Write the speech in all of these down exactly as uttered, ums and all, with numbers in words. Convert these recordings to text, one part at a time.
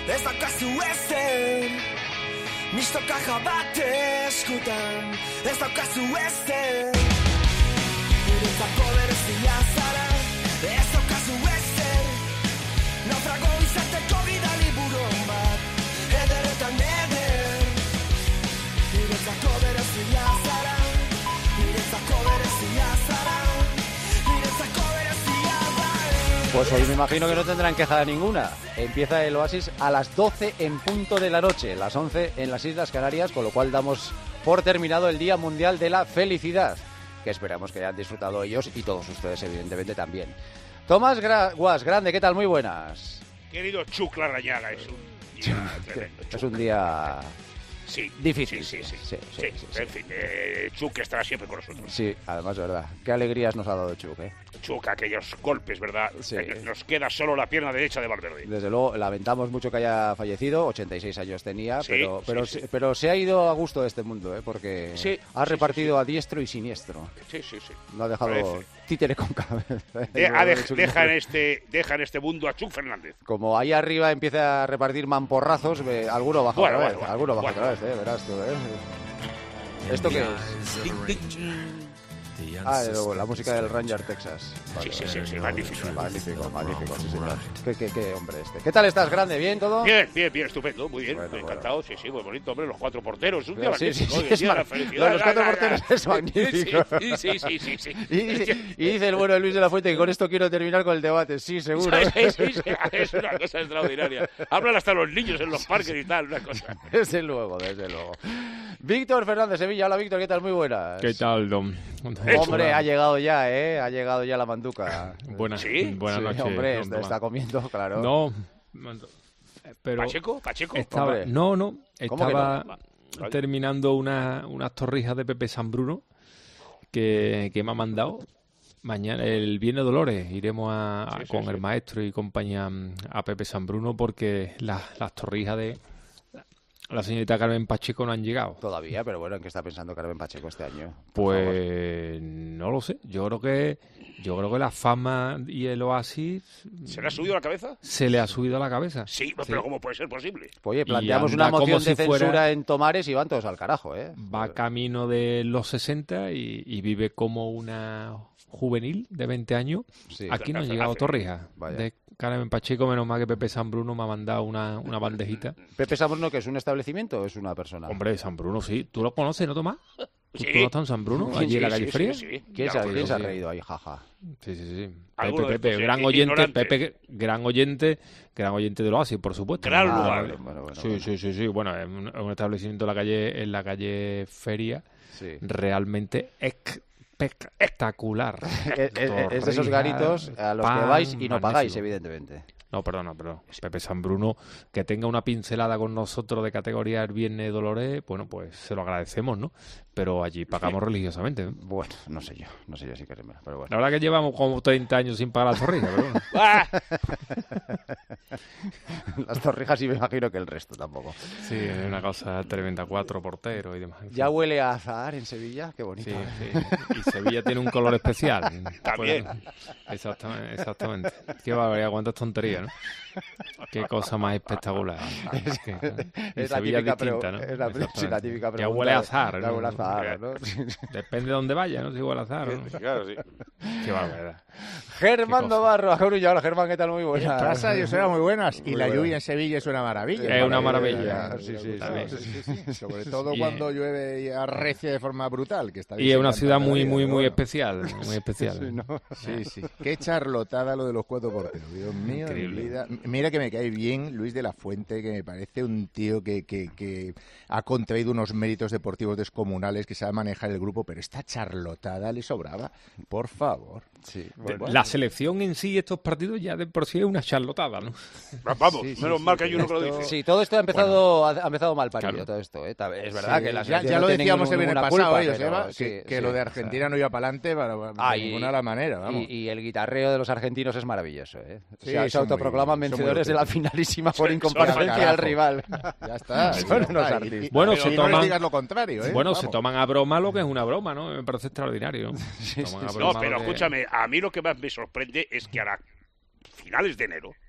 Ez daukazu ezer, misto kaja bat eskutan. Ez daukazu ezer, niretzako berezia zara. Ez daukazu ezer, naufrago izateko bidali buron bat. Ederetan eder, niretzako berezia zara. Niretzako berezia zara. Niretzako berezia zara. Pues hoy me imagino que no tendrán queja ninguna. Empieza el Oasis a las doce en punto de la noche, las once en las Islas Canarias, con lo cual damos por terminado el Día Mundial de la Felicidad, que esperamos que hayan disfrutado ellos y todos ustedes, evidentemente, también. Tomás Gra- Guas, grande, ¿qué tal? Muy buenas. Querido Chuck Larrañaga, es un día tremendo. Es un día sí, difícil. Sí, sí, sí. sí, sí, sí, sí, sí. En fin, eh, Chuck estará siempre con nosotros. Sí, además, verdad. Qué alegrías nos ha dado Chuck, ¿eh? Chuck, aquellos golpes, ¿verdad? Sí. Nos queda solo la pierna derecha de Valverde. Desde luego, lamentamos mucho que haya fallecido, ochenta y seis años tenía, Sí, pero, sí, pero, sí. se, pero se ha ido a gusto de este mundo, ¿eh? Porque Sí, ha sí, repartido sí, sí. a diestro y siniestro. Sí, sí, sí. No ha dejado Parece. títere con cabeza. De- ha dej- deja, en este, deja en este mundo a Chuck Fernández. Como ahí arriba empieza a repartir mamporrazos, ve, alguno baja Bueno, otra vez, bueno, alguno baja bueno. otra vez, eh, verás tú, ¿eh? ¿Esto qué es? Ah, eh, la música del Ranger Texas. Sí, sí, sí, sí, magnífico. Magnífico, magnífico, sí, señor. ¿Qué, qué, qué hombre este? ¿Qué tal estás, grande? ¿Bien todo? Bien, bien, bien, estupendo, muy bien. Bueno, Encantado, sí, sí, muy bonito, hombre, los cuatro porteros. Un día Sí, sí, magnífico, sí, el es día de la mag- felicidad. lo de los cuatro Ah, ah, porteros ah. es magnífico. Sí, sí, sí, sí, sí. Y dice, y dice el bueno de Luis de la Fuente que con esto quiero terminar con el debate. Sí, seguro. Sí, sí, sí, es una cosa extraordinaria. Hablan hasta los niños en los parques y tal, una cosa. Desde luego, desde luego. Víctor Fernández, Sevilla. Hola, Víctor, ¿qué tal? Muy buenas. ¿Qué tal, Dom? Hombre, ha llegado ya, ¿eh? Ha llegado ya la manduca. Buenas, ¿Sí? buenas Sí, noches. hombre, don está, Tomás. está comiendo, claro. No, pero ¿Pacheco? ¿Pacheco? estaba, Hombre. no, no, ¿Cómo que no? estaba Vale. terminando una, unas torrijas de Pepe San Bruno que, que me ha mandado. Mañana, el Viernes Dolores, iremos a, a- Sí, sí, con sí. el maestro y compañía mm, a Pepe San Bruno porque las, las torrijas de la señorita Carmen Pacheco no han llegado. Todavía, pero bueno, ¿en qué está pensando Carmen Pacheco este año? Por favor. Pues no lo sé. Yo creo que yo creo que la fama y el Oasis ¿Se le ha subido a la cabeza? se le ha subido a la cabeza. Sí, pero ¿cómo puede ser posible? Oye, planteamos una anda como moción de si fuera- censura en Tomares y van todos al carajo, ¿eh? Va camino de los sesenta y, y vive como una juvenil de veinte años. Sí. Aquí no han hace- llegado hace- torrijas. Vaya. De Carmen Pacheco, menos mal que Pepe San Bruno me ha mandado una, una bandejita. ¿Pepe San Bruno, que es un establecimiento o es una persona? Hombre, San Bruno, sí. ¿Tú lo conoces, no, Tomás? ¿Tú, Sí. tú no estás en San Bruno? Sí, Allí en la Sí, calle sí, Fría. sí, sí. ¿Quién, se, Ya, ha- pues, quién se ha sí. reído ahí, jaja? Sí, sí, sí. Alguno Pepe, de Pepe, estos, gran eh, oyente, ignorantes. Pepe, gran oyente, gran oyente del Oasis, por supuesto. Gran Ah, lugar. vale. Bueno, bueno, Sí, bueno. sí, sí, sí. Bueno, es un, es un establecimiento en la calle, en la calle Feria, Sí. realmente espectacular. Es, es- es de esos garitos a los que Pan, vais y no pagáis, magnífico. evidentemente. No, perdona, perdón. Pepe San Bruno, que tenga una pincelada con nosotros de categoría el Viernes de Dolores, bueno, pues se lo agradecemos, ¿no? Pero allí pagamos religiosamente, ¿no? Bueno, no sé yo, no sé yo si queremos, pero bueno. La verdad que llevamos como treinta años sin pagar la torrija, pero bueno. ¡Ah! Las torrijas y me imagino que el resto tampoco. Sí, es una cosa tremenda, cuatro porteros y demás. En fin. ¿Ya huele a azahar en Sevilla? Qué bonito. Sí, sí. Y Sevilla tiene un color especial. También. Pues, exactamente, exactamente. Qué barbaridad, cuántas tonterías, ¿no? Qué cosa más espectacular. Es, que, y Es la Sevilla típica, es distinta, pero- ¿no? es la- sí, la Exactamente. típica Ya pregunta huele a de- azar, ya ¿no? huele a azahar, ¿no? Depende de dónde vaya, ¿no? Si huele a azar, ¿no? Claro, sí. Qué barbaridad. Germán Qué cosa. Navarro, a Coruña. Hola, Germán, ¿qué tal? Muy ¿Qué buenas. pasa? Dios era muy buenas. Y Muy la buena. lluvia en Sevilla es una maravilla. Es una maravilla. Sí, sí, También. sí, sí, sí. Sobre todo Y- cuando llueve y arrecia de forma brutal. Que está Y es una encantando ciudad la muy, vida, muy, pero muy bueno. especial. Muy especial. Sí, ¿no? Sí, sí. Qué charlotada lo de los cuatro porteros. Dios mío, de mi Increíble. vida. Mira que me cae bien Luis de la Fuente, que me parece un tío que, que, que ha contraído unos méritos deportivos descomunales, que sabe manejar el grupo, pero esta charlotada le sobraba. Por favor. Sí, bueno. La selección en sí, estos partidos, ya de por sí es una charlotada, ¿no? Vamos, Sí, sí, menos sí, mal que hay uno que lo esto- dice. Sí, todo esto ha empezado, ha ha empezado mal parido, Claro. todo esto. ¿eh? Ta- Es verdad Sí, que la ya, selección ya no lo tiene decíamos el ninguna viernes culpa, pasado, ¿eh, pero Joseba? sí, que, que sí. lo de Argentina no iba para adelante para, Ah, de y- ninguna manera, vamos. Y, y el guitarreo de los argentinos es maravilloso, ¿eh? Sí, se, se son autoproclaman muy- son muy vencedores de la auténticos. finalísima por Son- incomparancia carajo. al rival. Ya está. Son ya unos está. artistas. Y- y- Bueno, y se no toman- les digas lo contrario, ¿eh? Bueno, se Vamos. toman a broma lo que es una broma, ¿no? Me parece extraordinario, ¿no? Se toman a No, broma pero lo que- escúchame, a mí lo que más me sorprende es que a la finales de enero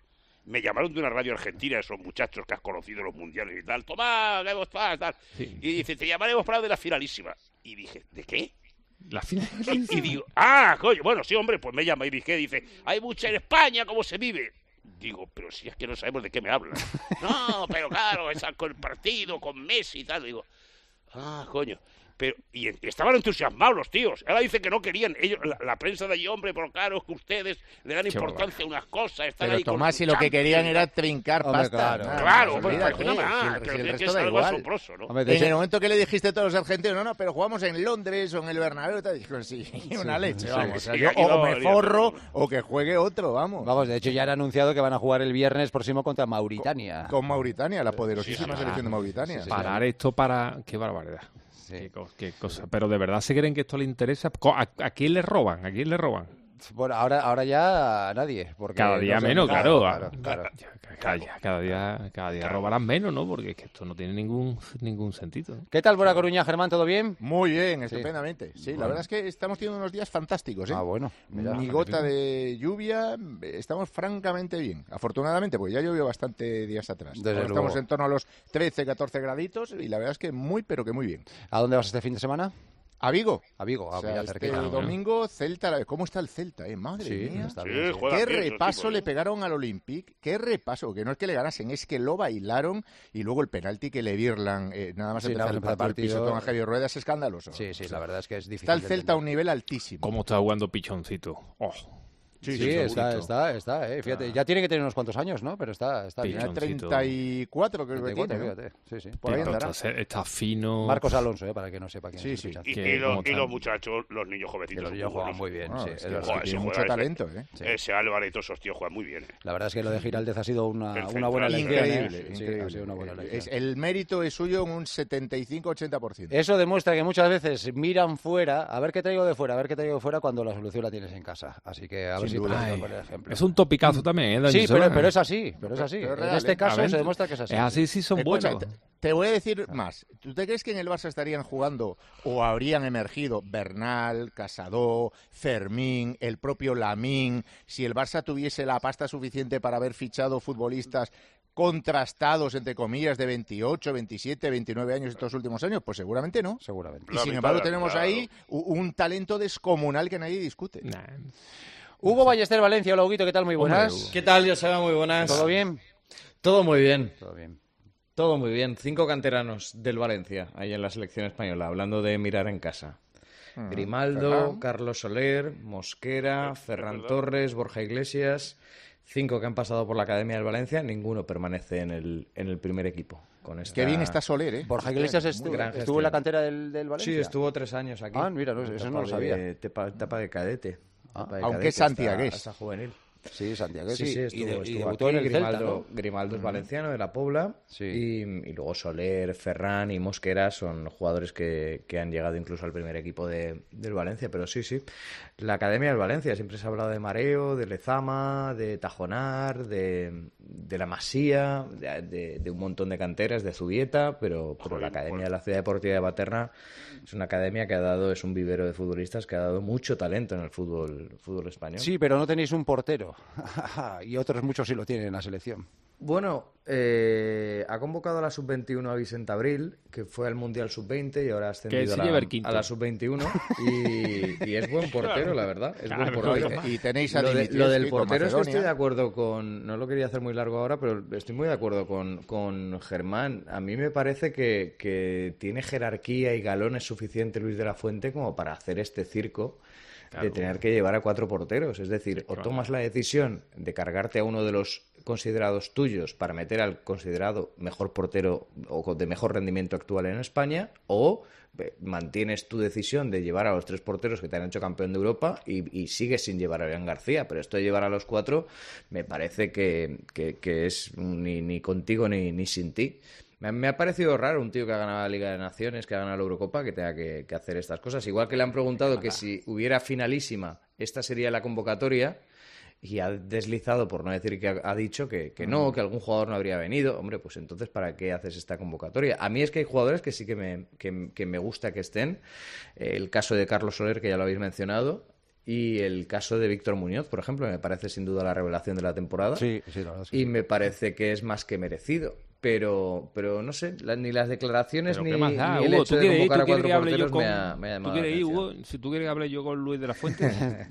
me llamaron de una radio argentina, esos muchachos que has conocido en los mundiales y tal. Tomás, ¿cómo estás? Tal. Sí. Y dice, te llamaremos para hablar de la finalísima. Y dije, ¿de qué? La final. Y digo, ah, coño, bueno, sí, hombre, pues me llama y dije, dice, hay mucha en España, ¿cómo se vive? Digo, pero si es que no sabemos de qué me hablan. No, pero claro, es con el partido, con Messi y tal. Digo, ah, coño. Pero, y estaban entusiasmados los tíos. Ahora dicen que no querían. Ellos, la, la prensa de allí, hombre, pero claro, es que ustedes le dan Qué importancia a unas cosas. Están Pero ahí Tomás, con si lo que querían Champions. era trincar Hombre, pasta. claro. nada, Claro, no, pues olvídate, imagínate, si el- ah, si que, el que resto es da algo igual. asombroso, ¿no? Hombre, de En hecho- el momento que le dijiste a todos los argentinos, no, no, pero jugamos en Londres o en el Bernabéu, te dijo, sí, una leche, sí, vamos. O sea, sí, yo aquí o no me valía forro todo. o que juegue otro, vamos. Vamos, de hecho ya han anunciado que van a jugar el viernes próximo contra Mauritania. Con Mauritania, la poderosísima Sí, sí, selección de Mauritania. sí, sí, Parar esto para... Qué barbaridad. Sí. Qué, co- qué cosa. Pero de verdad se creen que esto le interesa. Co- ¿A, a quién le roban? ¿A quién le roban? Bueno, ahora, ahora ya a nadie. Porque Cada día no sé, menos, claro. claro, claro. Ya, ca- ca- ya, cada día, cada día robarán menos, ¿no? Porque es que esto no tiene ningún, ningún sentido. ¿Qué tal por La Coruña, Germán? ¿Todo bien? Muy bien, estupendamente. Sí, la verdad es que estamos teniendo unos días fantásticos, ¿eh? Ah, bueno. Mira. Ni gota de lluvia, estamos francamente bien. Afortunadamente, pues ya llovió bastante días atrás. Desde Ahora luego. estamos en torno a los trece, catorce graditos y la verdad es que muy, pero que muy bien. ¿A dónde vas este fin de semana? A Vigo. A Vigo, a O sea, mira, este cerquita. domingo, Celta. ¿Cómo está el Celta, eh? Madre Sí, mía. está Sí, bien. sí. juega Qué bien esos repaso tipos, le ¿eh? pegaron al Olympique, qué repaso, que no es que le ganasen, es que lo bailaron y luego el penalti que le virlan, eh, nada más Sí, empezar nada el más empezar el partido, el partido. pisotón a Javier Rueda es escandaloso. Sí, sí, la verdad es que es difícil. Está el de Celta a un entender. nivel altísimo. ¿Cómo está jugando Pichoncito? Oh, Sí, sí, está, segurito. está, está, eh. Fíjate, ya tiene que tener unos cuantos años, ¿no? Pero está, está bien. Tiene Pichoncito. treinta y cuatro creo que treinta y cuatro, tiene, ¿no? fíjate. Sí, sí. Por ahí pero andará. está, está fino. Marcos Alonso, eh, para que no sepa quién Sí, es. sí. el Y, fichaje. Que y los, cómo y están. los muchachos, los niños Que jovencitos. los muy niños juegan buenos. muy bien. Bueno, sí, es es que verdad. Joder, tiene ese mucho juega- talento, ¿eh? Sí. Ese Álvarez y todos esos tíos juegan muy bien. ¿eh? La verdad es que lo de Giraldez ha sido una, El una buena central, elección. Increíble, ¿eh? Sí, increíble. ha sido una buena elección. Es- el mérito es suyo en un setenta y cinco ochenta por ciento. Eso demuestra que muchas veces miran fuera, a ver qué traigo de fuera, a ver qué traigo de fuera cuando la solución la tienes en casa. Así que a ver Sin si duda. podemos Ay, poner ejemplo. es un topicazo también, ¿eh? Dani Sí, pero, Solana? pero es así, pero es así. Pero es en real, este ¿eh? caso A ver, se demuestra que es así. Es así, sí son Escucha, buenos. te, te voy a decir más. ¿Tú te crees que en el Barça estarían jugando o habrían emergido Bernal, Casado, Fermín, el propio Lamín, si el Barça tuviese la pasta suficiente para haber fichado futbolistas contrastados, entre comillas, de veintiocho, veintisiete, veintinueve años estos últimos años? Pues seguramente no. Seguramente. Y La sin mitad, embargo tenemos claro. ahí u- un talento descomunal que nadie discute. Nah. Hugo Ballester, Valencia. Hola, Huguito, ¿qué tal? Muy Hombre, buenas. Hugo. ¿Qué tal, Joseba? Muy buenas. ¿Todo bien? Todo muy bien, Todo bien. todo muy bien. Cinco canteranos del Valencia, ahí en la selección española, hablando de mirar en casa. Hmm. Grimaldo, Ferran. Carlos Soler, Mosquera, Es- es Ferran verdad. Torres, Borja Iglesias. Cinco que han pasado por la Academia del Valencia, ninguno permanece en el, en el primer equipo. Con esta... Qué bien está Soler, ¿eh? Borja Iglesias Muy estuvo, gran estuvo en la gestión. cantera del, del Valencia. Sí, estuvo tres años aquí. Ah, mira, no, eso Etapa no lo de- sabía. Etapa, etapa de cadete. Ah, Etapa de aunque cadete es santiagués. hasta- hasta juvenil. Sí, Santiago, Sí, sí, estuvo, y, de- y estuvo debutó aquí. en el Grimaldo, Celta, ¿no? Grimaldo es valenciano, de la Pobla. Sí. Y, y luego Soler, Ferran y Mosquera son jugadores que, que han llegado incluso al primer equipo de, del Valencia. Pero sí, sí. La Academia del Valencia. Siempre se ha hablado de Mareo, de Lezama, de Tajonar, de, de la Masía, de, de- de un montón de canteras, de Zubieta. Pero, pero Joder, la Academia bueno. de la Ciudad Deportiva de Paterna es una academia que ha dado, es un vivero de futbolistas que ha dado mucho talento en el fútbol, fútbol español. Sí, pero no tenéis un portero. Y otros muchos sí lo tienen en la selección. Bueno, eh, ha convocado a la sub veintiuno a Vicente Abril, que fue al Mundial sub veinte y ahora ha ascendido se a lleve la, el quinto. a la sub veintiuno. Y, y es buen portero, la verdad. Es buen Claro, portero. claro. Y tenéis a Lo, de- Dimitrievski lo del con portero es que Macedonia. estoy de acuerdo con... No lo quería hacer muy largo ahora, pero estoy muy de acuerdo con, con Germán. A mí me parece que, que tiene jerarquía y galones suficiente Luis de la Fuente como para hacer este circo Claro. de tener que llevar a cuatro porteros. Es decir, o tomas la decisión de cargarte a uno de los considerados tuyos para meter al considerado mejor portero o con- de mejor rendimiento actual en España, o eh, mantienes tu decisión de llevar a los tres porteros que te han hecho campeón de Europa y, y sigues sin llevar a Iván García. Pero esto de llevar a los cuatro me parece que, que- que es un ni, ni contigo ni, ni sin ti. Me, me ha parecido raro un tío que ha ganado la Liga de Naciones, que ha ganado la Eurocopa, que tenga que, que hacer estas cosas. Igual que le han preguntado que si hubiera finalísima, esta sería la convocatoria, y ha deslizado, por no decir que ha, ha dicho que, que no, que algún jugador no habría venido. Hombre, pues entonces, ¿para qué haces esta convocatoria? A mí es que hay jugadores que sí que me, que, que me gusta que estén. El caso de Carlos Soler, que ya lo habéis mencionado. Y el caso de Víctor Muñoz, por ejemplo, me parece sin duda la revelación de la temporada. Sí, sí, la verdad es que Y sí. me parece que es más que merecido. Pero, pero no sé, la- ni las declaraciones Pero ni, ¿qué más da, ni el Hugo? hecho ¿Tú de quieres ir? convocar ¿Tú a quieres cuatro que hable yo porteros con... me ha, me ha ¿Tú llamado quieres la ir, atención. Hugo? Si tú quieres que hable yo con Luis de la Fuente...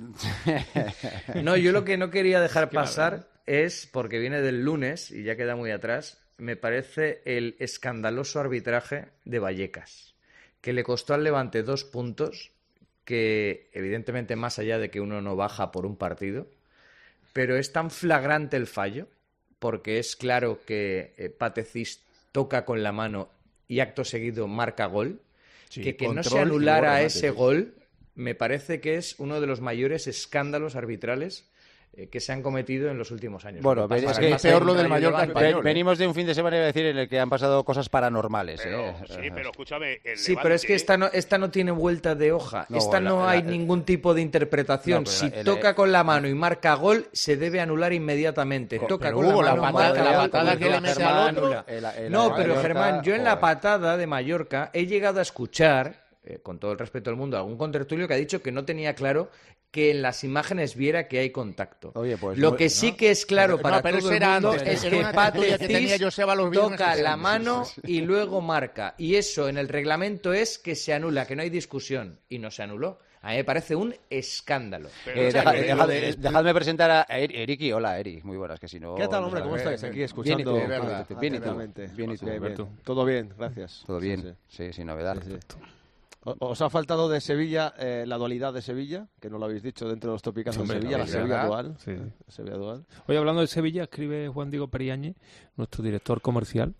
No, yo lo que no quería dejar que la pasar es, porque viene del lunes y ya queda muy atrás, me parece el escandaloso arbitraje de Vallecas, que le costó al Levante dos puntos, que evidentemente más allá de que uno no baja por un partido, pero es tan flagrante el fallo, porque es claro que eh, Patecís toca con la mano y acto seguido marca gol, Sí, que que no control se y anulara luego remate, ese sí. gol me parece que es uno de los mayores escándalos arbitrales eh, que se han cometido en los últimos años. Bueno, Lo que es pasa que pasa peor en lo del Rayo Mallorca Vallecano. español, Ven- ¿eh? venimos de un fin de semana, iba a decir, en el que han pasado cosas paranormales. Pero, ¿eh? sí, pero escúchame. el Sí, pero Levante- es que esta no, esta no tiene vuelta de hoja. No, esta la- no la- hay la- ningún tipo de interpretación. No, pero si la- el- toca con la mano y marca gol, se debe anular inmediatamente. Toca pero con Hugo, la la mano, patada- marca la gol, patada como que le dice mete Germán, al otro, anula. el- el- No, la pero Mallorca, Germán, yo en la joder. patada de Mallorca he llegado a escuchar, eh, con todo el respeto del mundo, a algún contertulio que ha dicho que no tenía claro que en las imágenes viera que hay contacto. Oye, pues Lo muy- que sí que es claro Pero- para no, pero todo eso el era mundo antes, es era que una tertulia que tenía Patecís Joseba los viernes toca que- la sí, mano sí, y luego marca. Y eso en el reglamento es que se anula, que no hay discusión. Y no se anuló. A mí me parece un escándalo. Pero, Eh, o sea, deja- lo de- deja- lo de- dejadme presentar a Er- Eriki. Hola, Eri. Muy buenas, que si no... ¿Qué tal, no hombre? ¿Cómo sabes. estáis? Aquí Bien, escuchando. y tú, de verdad, bien y tú. atentamente. Bien y tú. Bien, bien. Alberto. Todo bien, gracias. Todo Sí, bien. sí. Sí, sin novedad. Sí, sí. O- ¿Os ha faltado de Sevilla eh, la dualidad de Sevilla? Que no lo habéis dicho dentro de los topicazos Hombre, de Sevilla, la la Sevilla verdad. dual. Sí. La Sevilla dual. Hoy hablando de Sevilla, escribe Juan Diego Periáñez, nuestro director comercial,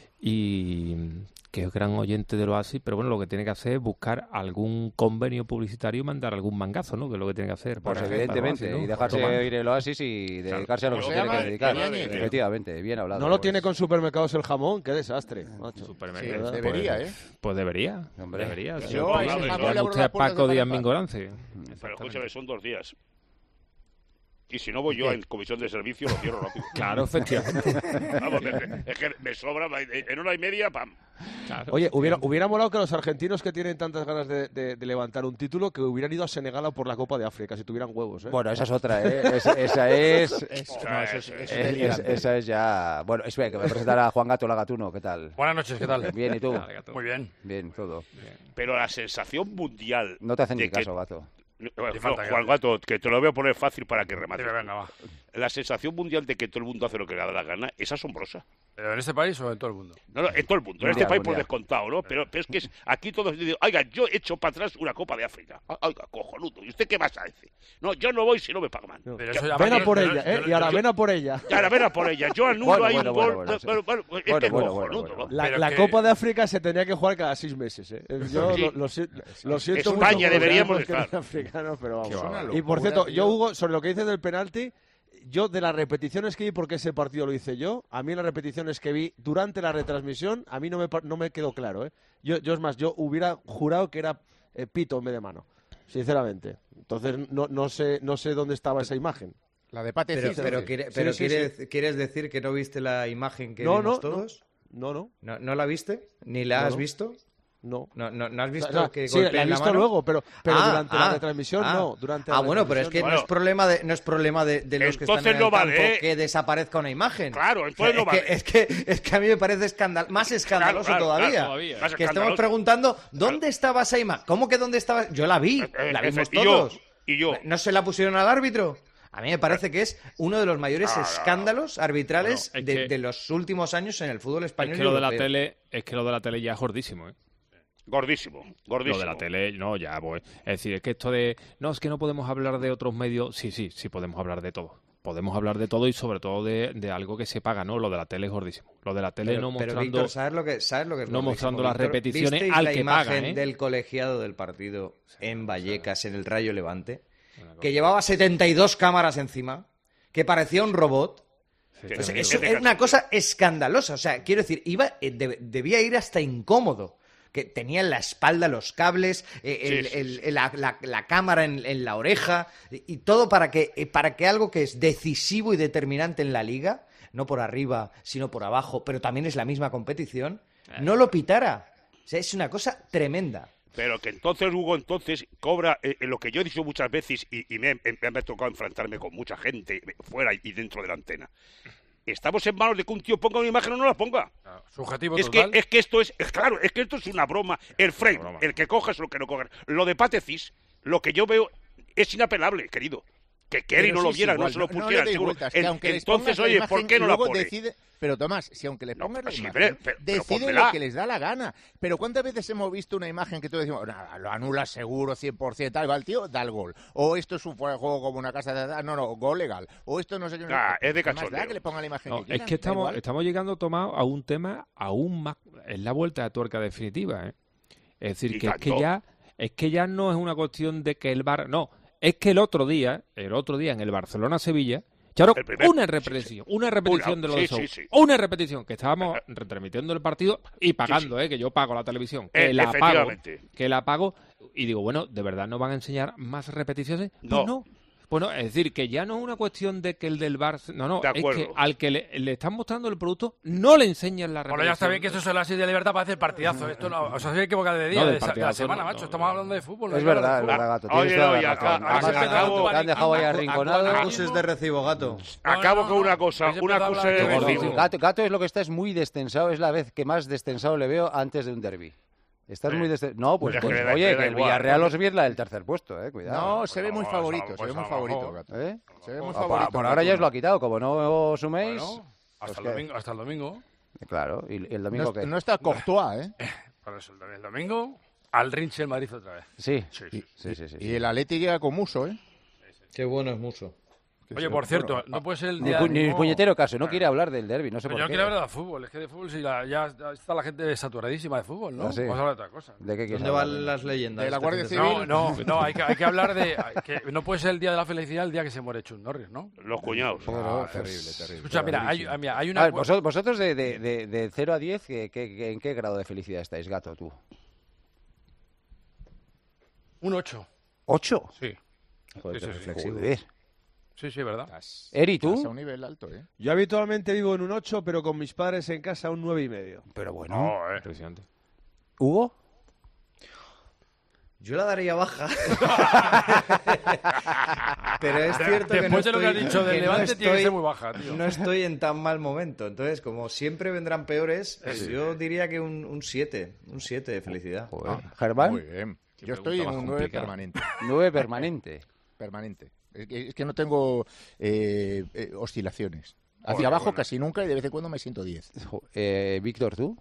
y que es gran oyente del Oasis, pero bueno, lo que tiene que hacer es buscar algún convenio publicitario y mandar algún mangazo, ¿no? Que es lo que tiene que hacer. Pues para- evidentemente, para Oasis, ¿no? y dejarse Otro más. ir el Oasis y dedicarse a lo que ¿Cómo se se tiene que llama? dedicar. Periáñez. Efectivamente, bien hablado. No lo pues. tiene con supermercados el jamón, qué desastre, macho. Supermercado. Sí, debería, ¿eh? Pues debería, Hombre. debería. Yo Sí, a pues, ese ya jamón llama le abro usted las a puertas Paco de Díaz par en par. Mingorance. Pero escúchame, son dos días. Y si no voy yo en comisión de servicio, lo cierro rápido. Claro, efectivamente. Vamos, es es que me sobra, en hora y media, pam. Claro. Oye, hubiera, hubiera molado que los argentinos que tienen tantas ganas de, de- de levantar un título, que hubieran ido a Senegal a por la Copa de África, si tuvieran huevos, ¿eh? Bueno, esa es otra, ¿eh? Es- esa es... O sea, es- es- es- es- esa es ya... Bueno, espera, que me presentará a Juan Gato Lagatuno, ¿qué tal? Buenas noches, ¿qué tal? Bien, ¿y tú? Muy bien. Bien, todo. Pero la sensación mundial... No te hacen de ni que- caso, Gato. No, falta que Juan Gato, que te lo voy a poner fácil para que remate. Dime, venga, va. La sensación mundial de que todo el mundo hace lo que le da la gana es asombrosa. ¿Pero en este país o en todo el mundo? No, no, en todo el mundo. En Mundial, este país por mundial. descontado, ¿no? Pero, pero es que es, aquí todos dicen, oiga, yo he hecho para atrás una Copa de África. Ah, Oiga, cojonudo. ¿Y usted qué más hace? No, yo no voy si no me pagan. No. Pero eso Yo- ya- Ven a yo- por yo- ella, yo- ¿eh? yo- Y ahora yo- ven a por ella. Ya, a ver, a por ella. Yo anulo Bueno, ahí bueno, un bueno, gol. bueno, sí. Bueno, bueno, es Bueno, que bueno, cojonudo, bueno, ¿no? bueno. La, Pero la que- Copa de África se tendría que jugar cada seis meses, ¿eh? Yo Sí. lo, lo si- lo siento mucho España por los deberíamos equipos que estar. no africanos, pero vamos. Qué una Y por locura, cierto, tío. yo, Hugo, sobre lo que dices del penalti, yo de las repeticiones que vi, porque ese partido lo hice yo, a mí las repeticiones que vi durante la retransmisión, a mí no me, pa- no me quedó claro, ¿eh? Yo, yo es más, yo hubiera jurado que era eh, pito en vez de mano, sinceramente. Entonces no, no sé no sé dónde estaba esa imagen. La de Pate Pero, Cisse. pero, quiere- pero sí, quiere- sí. ¿quieres decir que no viste la imagen que No, vimos no, todos? No, no, No. ¿No la viste? ¿Ni la No, has no. visto? no. ¿No, no, no has visto O sea, que sí, la golpeen he visto mano? luego, pero, pero Ah, durante ah, la retransmisión ah. no. Durante Ah, la bueno, pero es que retransmisión no es problema de, no es problema de, de los que están Entonces en no el vale, campo ¿eh? que desaparezca una imagen. Claro, entonces no es, vale. que, es, que, es que a mí me parece escandal, más escandaloso Claro, claro, todavía. claro, todavía. Más Que estamos escandaloso. preguntando, ¿dónde estaba esa imagen? ¿Cómo que dónde estaba? Yo la vi, Eh, la vimos y yo, todos. y yo. ¿No se la pusieron al árbitro? A mí me parece que es uno de los mayores No, no, no. escándalos arbitrales Bueno, es de, que- de los últimos años en el fútbol español. Es que y lo de la europeo. tele, es que lo de la tele ya es gordísimo, ¿eh? Gordísimo, gordísimo. Lo de la tele, no, ya, pues. Es decir, es que esto de. No, es que no podemos hablar de otros medios. Sí, sí, sí podemos hablar de todo. Podemos hablar de todo y sobre todo de, de algo que se paga, ¿no? Lo de la tele es gordísimo. Lo de la tele Pero, no pero, mostrando. Víctor, ¿sabes lo que, ¿sabes lo que es no gordísimo, mostrando las Víctor? repeticiones ¿Visteis al la que imagen paga, ¿eh? del colegiado del partido en Vallecas, en el Rayo Levante, que llevaba setenta y dos cámaras encima, que parecía un robot? Que- O sea, que- eso que- es una cosa escandalosa. O sea, quiero decir, iba, eh, de- debía ir hasta incómodo. Que tenía en la espalda los cables, eh, el- Sí, sí, el- sí. el- la, la- la cámara en, en la oreja, y, y todo para que, eh, para que algo que es decisivo y determinante en la liga, no por arriba, sino por abajo, pero también es la misma competición, no lo pitara. O sea, es una cosa tremenda. Pero que entonces, Hugo, entonces cobra eh, lo que yo he dicho muchas veces y, y me, me, me ha tocado enfrentarme con mucha gente fuera y dentro de la antena. Estamos en manos de que un tío ponga una imagen o no la ponga. Claro, subjetivo Es total. que, es que esto es, es claro, es que esto es una broma. El frame, broma. el que cojas, lo que no cojas. Lo de Patecis, lo que yo veo es inapelable, querido. Que Kerry no lo viera, no se lo pusiera, le seguro. vueltas, que En- aunque les entonces, pongas la oye, imagen, ¿por qué no la luego pone? decide... Pero Tomás, si aunque le No, pongas la sí, imagen, pero- pero- pero deciden pónmela. lo que les da la gana. Pero ¿cuántas veces hemos visto una imagen que tú decimos, nada, lo anula seguro, cien por ciento, tal, va el tío, da el gol. O esto es un fuera de juego como una casa de... No, no, gol legal. O esto no sé qué... no sé Ah, qué. es de ¿Qué más da cachondeo. que le ponga la imagen No, que es quieran? que Da estamos, igual. estamos llegando, Tomás, a un tema aún más... Es la vuelta de tuerca definitiva, ¿eh? Es decir, Y que es que tanto. ya es que ya no es una cuestión de que el Bar... No, es que el otro día, el otro día en el Barcelona-Sevilla, echaron El primer- una repetición, una repetición Una, de lo sí, de Sou. sí, sí. Una repetición, que estábamos retransmitiendo el partido y pagando, ¿eh? Que yo pago la televisión. Que Eh, la pago, efectivamente. que la pago. Y digo, bueno, ¿de verdad no van a enseñar más repeticiones? Pues No. no. Bueno, es decir, que ya no es una cuestión de que el del Bar... No, no, De es que acuerdo. al que le, le están mostrando el producto no le enseñan la repetición. Bueno, ya está bien que esto es el Asis de Libertad para hacer partidazo. Esto no, o sea, se equivocado de día, No, del de, esa- de la partidazo semana, no, macho. no, Estamos no. hablando de fútbol. no Es hay nada verdad, de es fútbol. verdad, Gato. Oye, Tienes toda oye, la acá- razón. acá Además, se acabó- te han dejado ahí arrinconado. Acuses de recibo, gato. Acabo no, con no. una cosa, Habéis una empezado a cosa hablar de de gol. recibo. Gato, Gato es lo que está, es muy destensado, es la vez que más destensado le veo antes de un derbi. Estás muy destensado. No, pues, Pues es que pues, me da- oye, me da que el igual. Villarreal os viera el tercer puesto, eh, cuidado. No, se ve muy No, favorito, pues se ve a muy lo favorito, mejor. gato. ¿Eh? Se ve muy Ah, favorito. por, por ahora ya os lo ha quitado, como no os suméis. Bueno, hasta, pues el que- domingo, hasta el domingo. Claro, y, y el domingo No, qué. no está Courtois, ¿eh? Por eso, el domingo, al Rinche el Madrid otra vez. Sí, Sí, sí, sí. sí, sí, sí. Y el Atleti llega con Muso, ¿eh? Qué bueno es Muso. Que Oye, se- por cierto, bueno, no puede ser el Ni, día... pu- ni no. puñetero caso, no quiere hablar del derbi, no sé Pero por yo no qué. quiero hablar de fútbol, es que de fútbol sí, la- ya, ya está la gente saturadísima de fútbol, ¿no? Ah, sí. Vamos a hablar de otra cosa. ¿De qué quieres ¿Dónde hablar? van las leyendas? de la este Guardia fin de Civil. No, no, no, hay que, hay que hablar de... que no puede ser el día de la felicidad el día que se muere Chuck Norris, ¿no? Los cuñados. Ah, terrible, terrible. Escucha, mira, hay, ah, mira, hay A una... ver, vosotros, vosotros de, de, de, de cero a diez, ¿qué, qué, qué- ¿en qué grado de felicidad estáis, Gato, tú? Un ocho. ¿Ocho? Sí, Joder, Sí, sí, qué sí. reflexivo. Joder. Joder. sí, sí, ¿verdad? Estás- Eri, estás a ¿tú? un nivel alto, ¿eh? Yo habitualmente vivo en un ocho, pero con mis padres en casa un nueve y medio. Pero bueno. No, eh. Impresionante. ¿Hugo? Yo la daría baja. Pero es cierto que no Después de lo que has estoy- dicho del que no Levante, tiene que estoy- ser muy baja, tío. No estoy en tan mal momento. Entonces, como siempre vendrán peores, pues yo diría que un siete. Un siete de felicidad. Joder. ¿Germán? Muy bien. Qué Yo estoy en pregunta un más nueve complicada. permanente. Nueve permanente. Permanente. Es que, es que no tengo eh, eh, oscilaciones. Hacia Bueno, abajo bueno. casi nunca y de vez en cuando me siento diez. Jo- Eh, Víctor, ¿tú?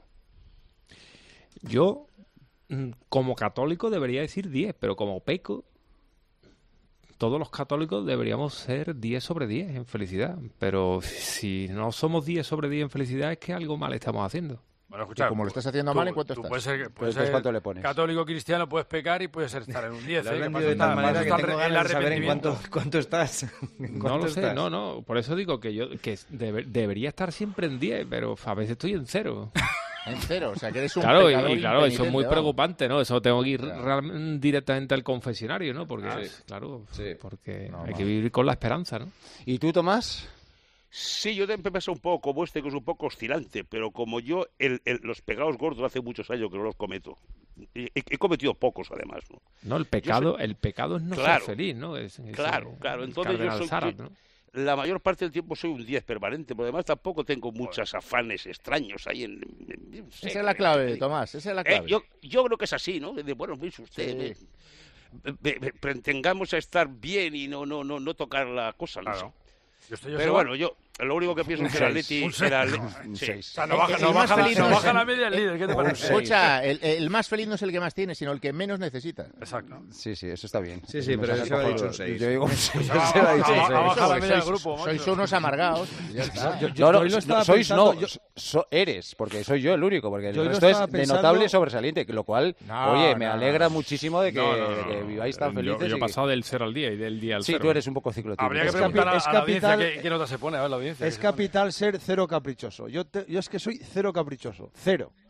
Yo, mm, como católico, debería decir diez, pero como peco, todos los católicos deberíamos ser diez sobre diez en felicidad. Pero si no somos diez sobre diez en felicidad, es que algo mal estamos haciendo. Bueno, escucha, Y como lo estás haciendo tú- mal, ¿en cuánto tú estás? Puedes ser, Pero puedes entonces, ser ¿cuánto le pones? católico cristiano, puedes pecar y puedes estar en un diez. Lo has ¿eh? vendido Que de para tal eso manera está- que para eso tengo está el ganas de saber en arrepentimiento. cuánto, cuánto estás. ¿En No cuánto lo sé, estás? no, no. Por eso digo que yo que debe- debería estar siempre en diez, pero a veces estoy en cero. En cero, o sea que eres un Claro, y, pecador y claro, eso es muy impenitente, vamos. preocupante, ¿no? Eso tengo que ir Claro. real- directamente al confesionario, ¿no? Porque, Ah, sí. claro, Sí. porque No, hay no. que vivir con la esperanza, ¿no? ¿Y tú, Tomás? Sí, yo también me pasa un poco como este, que es un poco oscilante, pero como yo el, el- los pegados gordos hace muchos años que no los cometo. He, he- he cometido pocos, además, ¿no? No, el pecado, el pecado es no Claro. ser feliz, ¿no? Es- es Claro, el- claro. el Entonces yo cardenal soy, Sarah, soy- ¿no? la mayor parte del tiempo soy un diez permanente, pero además tampoco tengo muchos afanes extraños ahí en... en- en- no sé, Esa es la que- clave, que- Tomás, esa es la Eh, clave. yo, yo creo que es así, ¿no? De, bueno, pues usted... Sí. me- me- me- pretengamos a estar bien y no no no no tocar la cosa, no Claro. sé. Yo estoy yo Pero soy- bueno, yo lo único que pienso es que el Atleti... Un seis. el Atleti- Un sí. seis. O sea, no baja, El- no el más baja, la, feliz no no es baja el- la media el líder, ¿qué te parece? Escucha, el, el más feliz no es el que más tiene, sino el que menos necesita. Exacto. Sí, sí, eso está bien. Sí, Es sí, un pero mensaje eso ha dicho cojonudo. un seis. Yo digo un seis. va- Se lo ha dicho un va- seis. va- baja la Sois- media del sois- grupo, macho. Sois unos amargados. Ya está. Yo, No, no, hoy lo no, estaba sois pensando, no, yo- so- eres, porque soy yo el único, porque el Yo hoy lo resto es estaba de pensando- notable y sobresaliente, lo cual, No, oye, me no, alegra no. muchísimo de que, No, no, no, de que no. viváis tan Yo, felices. yo he y- pasado del cero al diez y del día al Sí, cero. tú eres un poco ciclotímico. Habría que Es preguntar a, es a la audiencia capital- qué, qué nota se pone, a ver la audiencia. Es que se pone. capital ser cero caprichoso. Yo, te- yo es que soy cero caprichoso. Cero.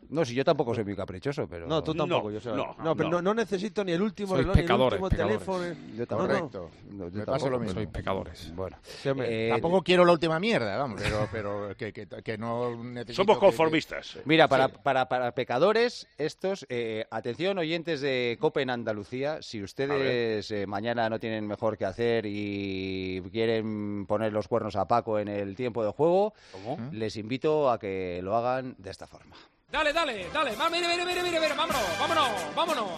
No, si yo tampoco soy muy caprichoso, pero... No, tú tampoco, No, yo sé. no, No, pero no. no, no necesito ni el último Sois reloj, ni el pecadores, último pecadores. teléfono. Yo No, no. Correcto. No, yo Me tampoco. pasa lo mismo. Sois pecadores. Bueno, Sí, hombre. eh, Tampoco quiero la última mierda, vamos, pero, pero que, que, que no necesito... Somos que- conformistas. mira, para, para, para pecadores, estos, eh, atención oyentes de COPE en Andalucía, si ustedes eh, mañana no tienen mejor que hacer y quieren poner los cuernos a Paco en el tiempo de juego, ¿Cómo? les invito a que lo hagan de esta forma. Dale, dale, dale, va, mire, mire, mire, mire, mire, vámonos, vámonos, vámonos.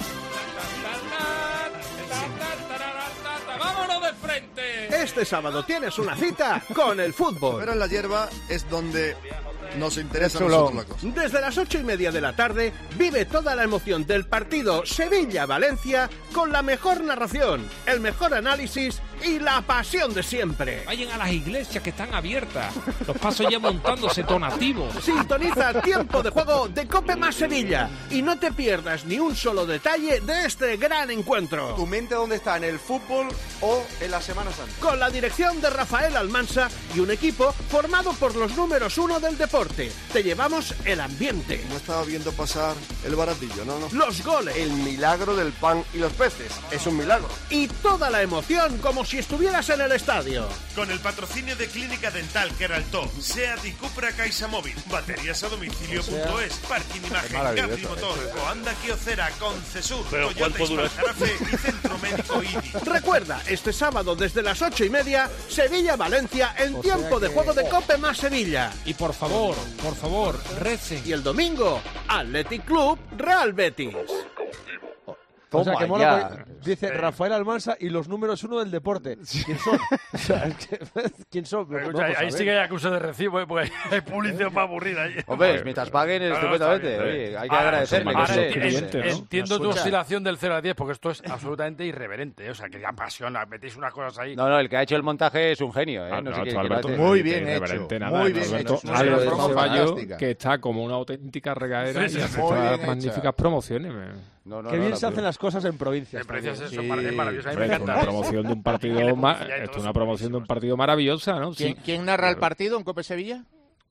¡Vámonos de frente! Este sábado tienes una cita con el fútbol. Pero en la hierba es donde nos interesa a Chulo. nosotros la cosa. Desde las ocho y media de la tarde vive toda la emoción del partido Sevilla-Valencia con la mejor narración, el mejor análisis y la pasión de siempre. Vayan a las iglesias que están abiertas. Los pasos ya montándose donativos. Sintoniza Tiempo de Juego de Cope más Sevilla y no te pierdas ni un solo detalle de este gran encuentro. ¿Tu mente dónde está? ¿En el fútbol o en la Semana Santa? Con la dirección de Rafael Almansa y un equipo formado por los números uno del deporte. Te llevamos el ambiente, No estaba viendo pasar el baratillo, no, no. los goles El milagro del pan y los peces. Es un milagro. y toda la emoción como si estuvieras en el estadio. Con el patrocinio de Clínica Dental Keraltó, SEAT y Cupra Caixa Móvil, baterías a domicilio punto es, Parking Imagen, maravilloso, Capri Motor, Coanda Kiocera, Concesur, Pero Toyota ¿cuánto dura Hispal Jarafe y Centro Médico I D I. Recuerda, este sábado desde las ocho y media, Sevilla-Valencia en O Tiempo sea de que- Juego de Cope más Sevilla. Y por favor, por favor, recen. Y el domingo, Athletic Club Real Betis. O sea, Toma que mola, ya. porque dice Rafael Almansa y los números uno del deporte. ¿Quién son? O sea, es que- ¿quién son? Pero, Vamos escucha, ahí a ahí ver. sí que hay acusa de recibo, ¿eh? Porque hay publicidad para aburrir ahí. Hombre, mientras paguen No, no, estupendamente. está bien. Oye, hay que Ahora, agradecerle. ahora, no sé, enti- no sé. cliente, ¿no? Entiendo tu Escucha. oscilación del cero al diez, porque esto es absolutamente irreverente. ¿eh? O sea, que apasiona, metéis unas cosas ahí. No, no, el que ha hecho el montaje es un genio, ¿eh? Ah, No no, sé quién- esto, quién lo Alberto, hace. Muy de- bien de hecho, irreverente nada. muy bien Alberto, hecho. Es una Alberto broma Ceballos, fantástica. que está como una auténtica regadera Sí, y sí, hace muy estas bien hecha. magníficas promociones. me- No, no, Qué no, bien no, se hacen las cosas en provincias. En precios también. eso es mar- es maravilloso. A mí me Hombre, esto es encanta. una promoción de un Que partido le ma- publicidad y esto todo es una eso, promoción de un buenísimo. partido maravillosa, ¿no? ¿Quién, Sí. quién narra el Claro. partido en Cope Sevilla?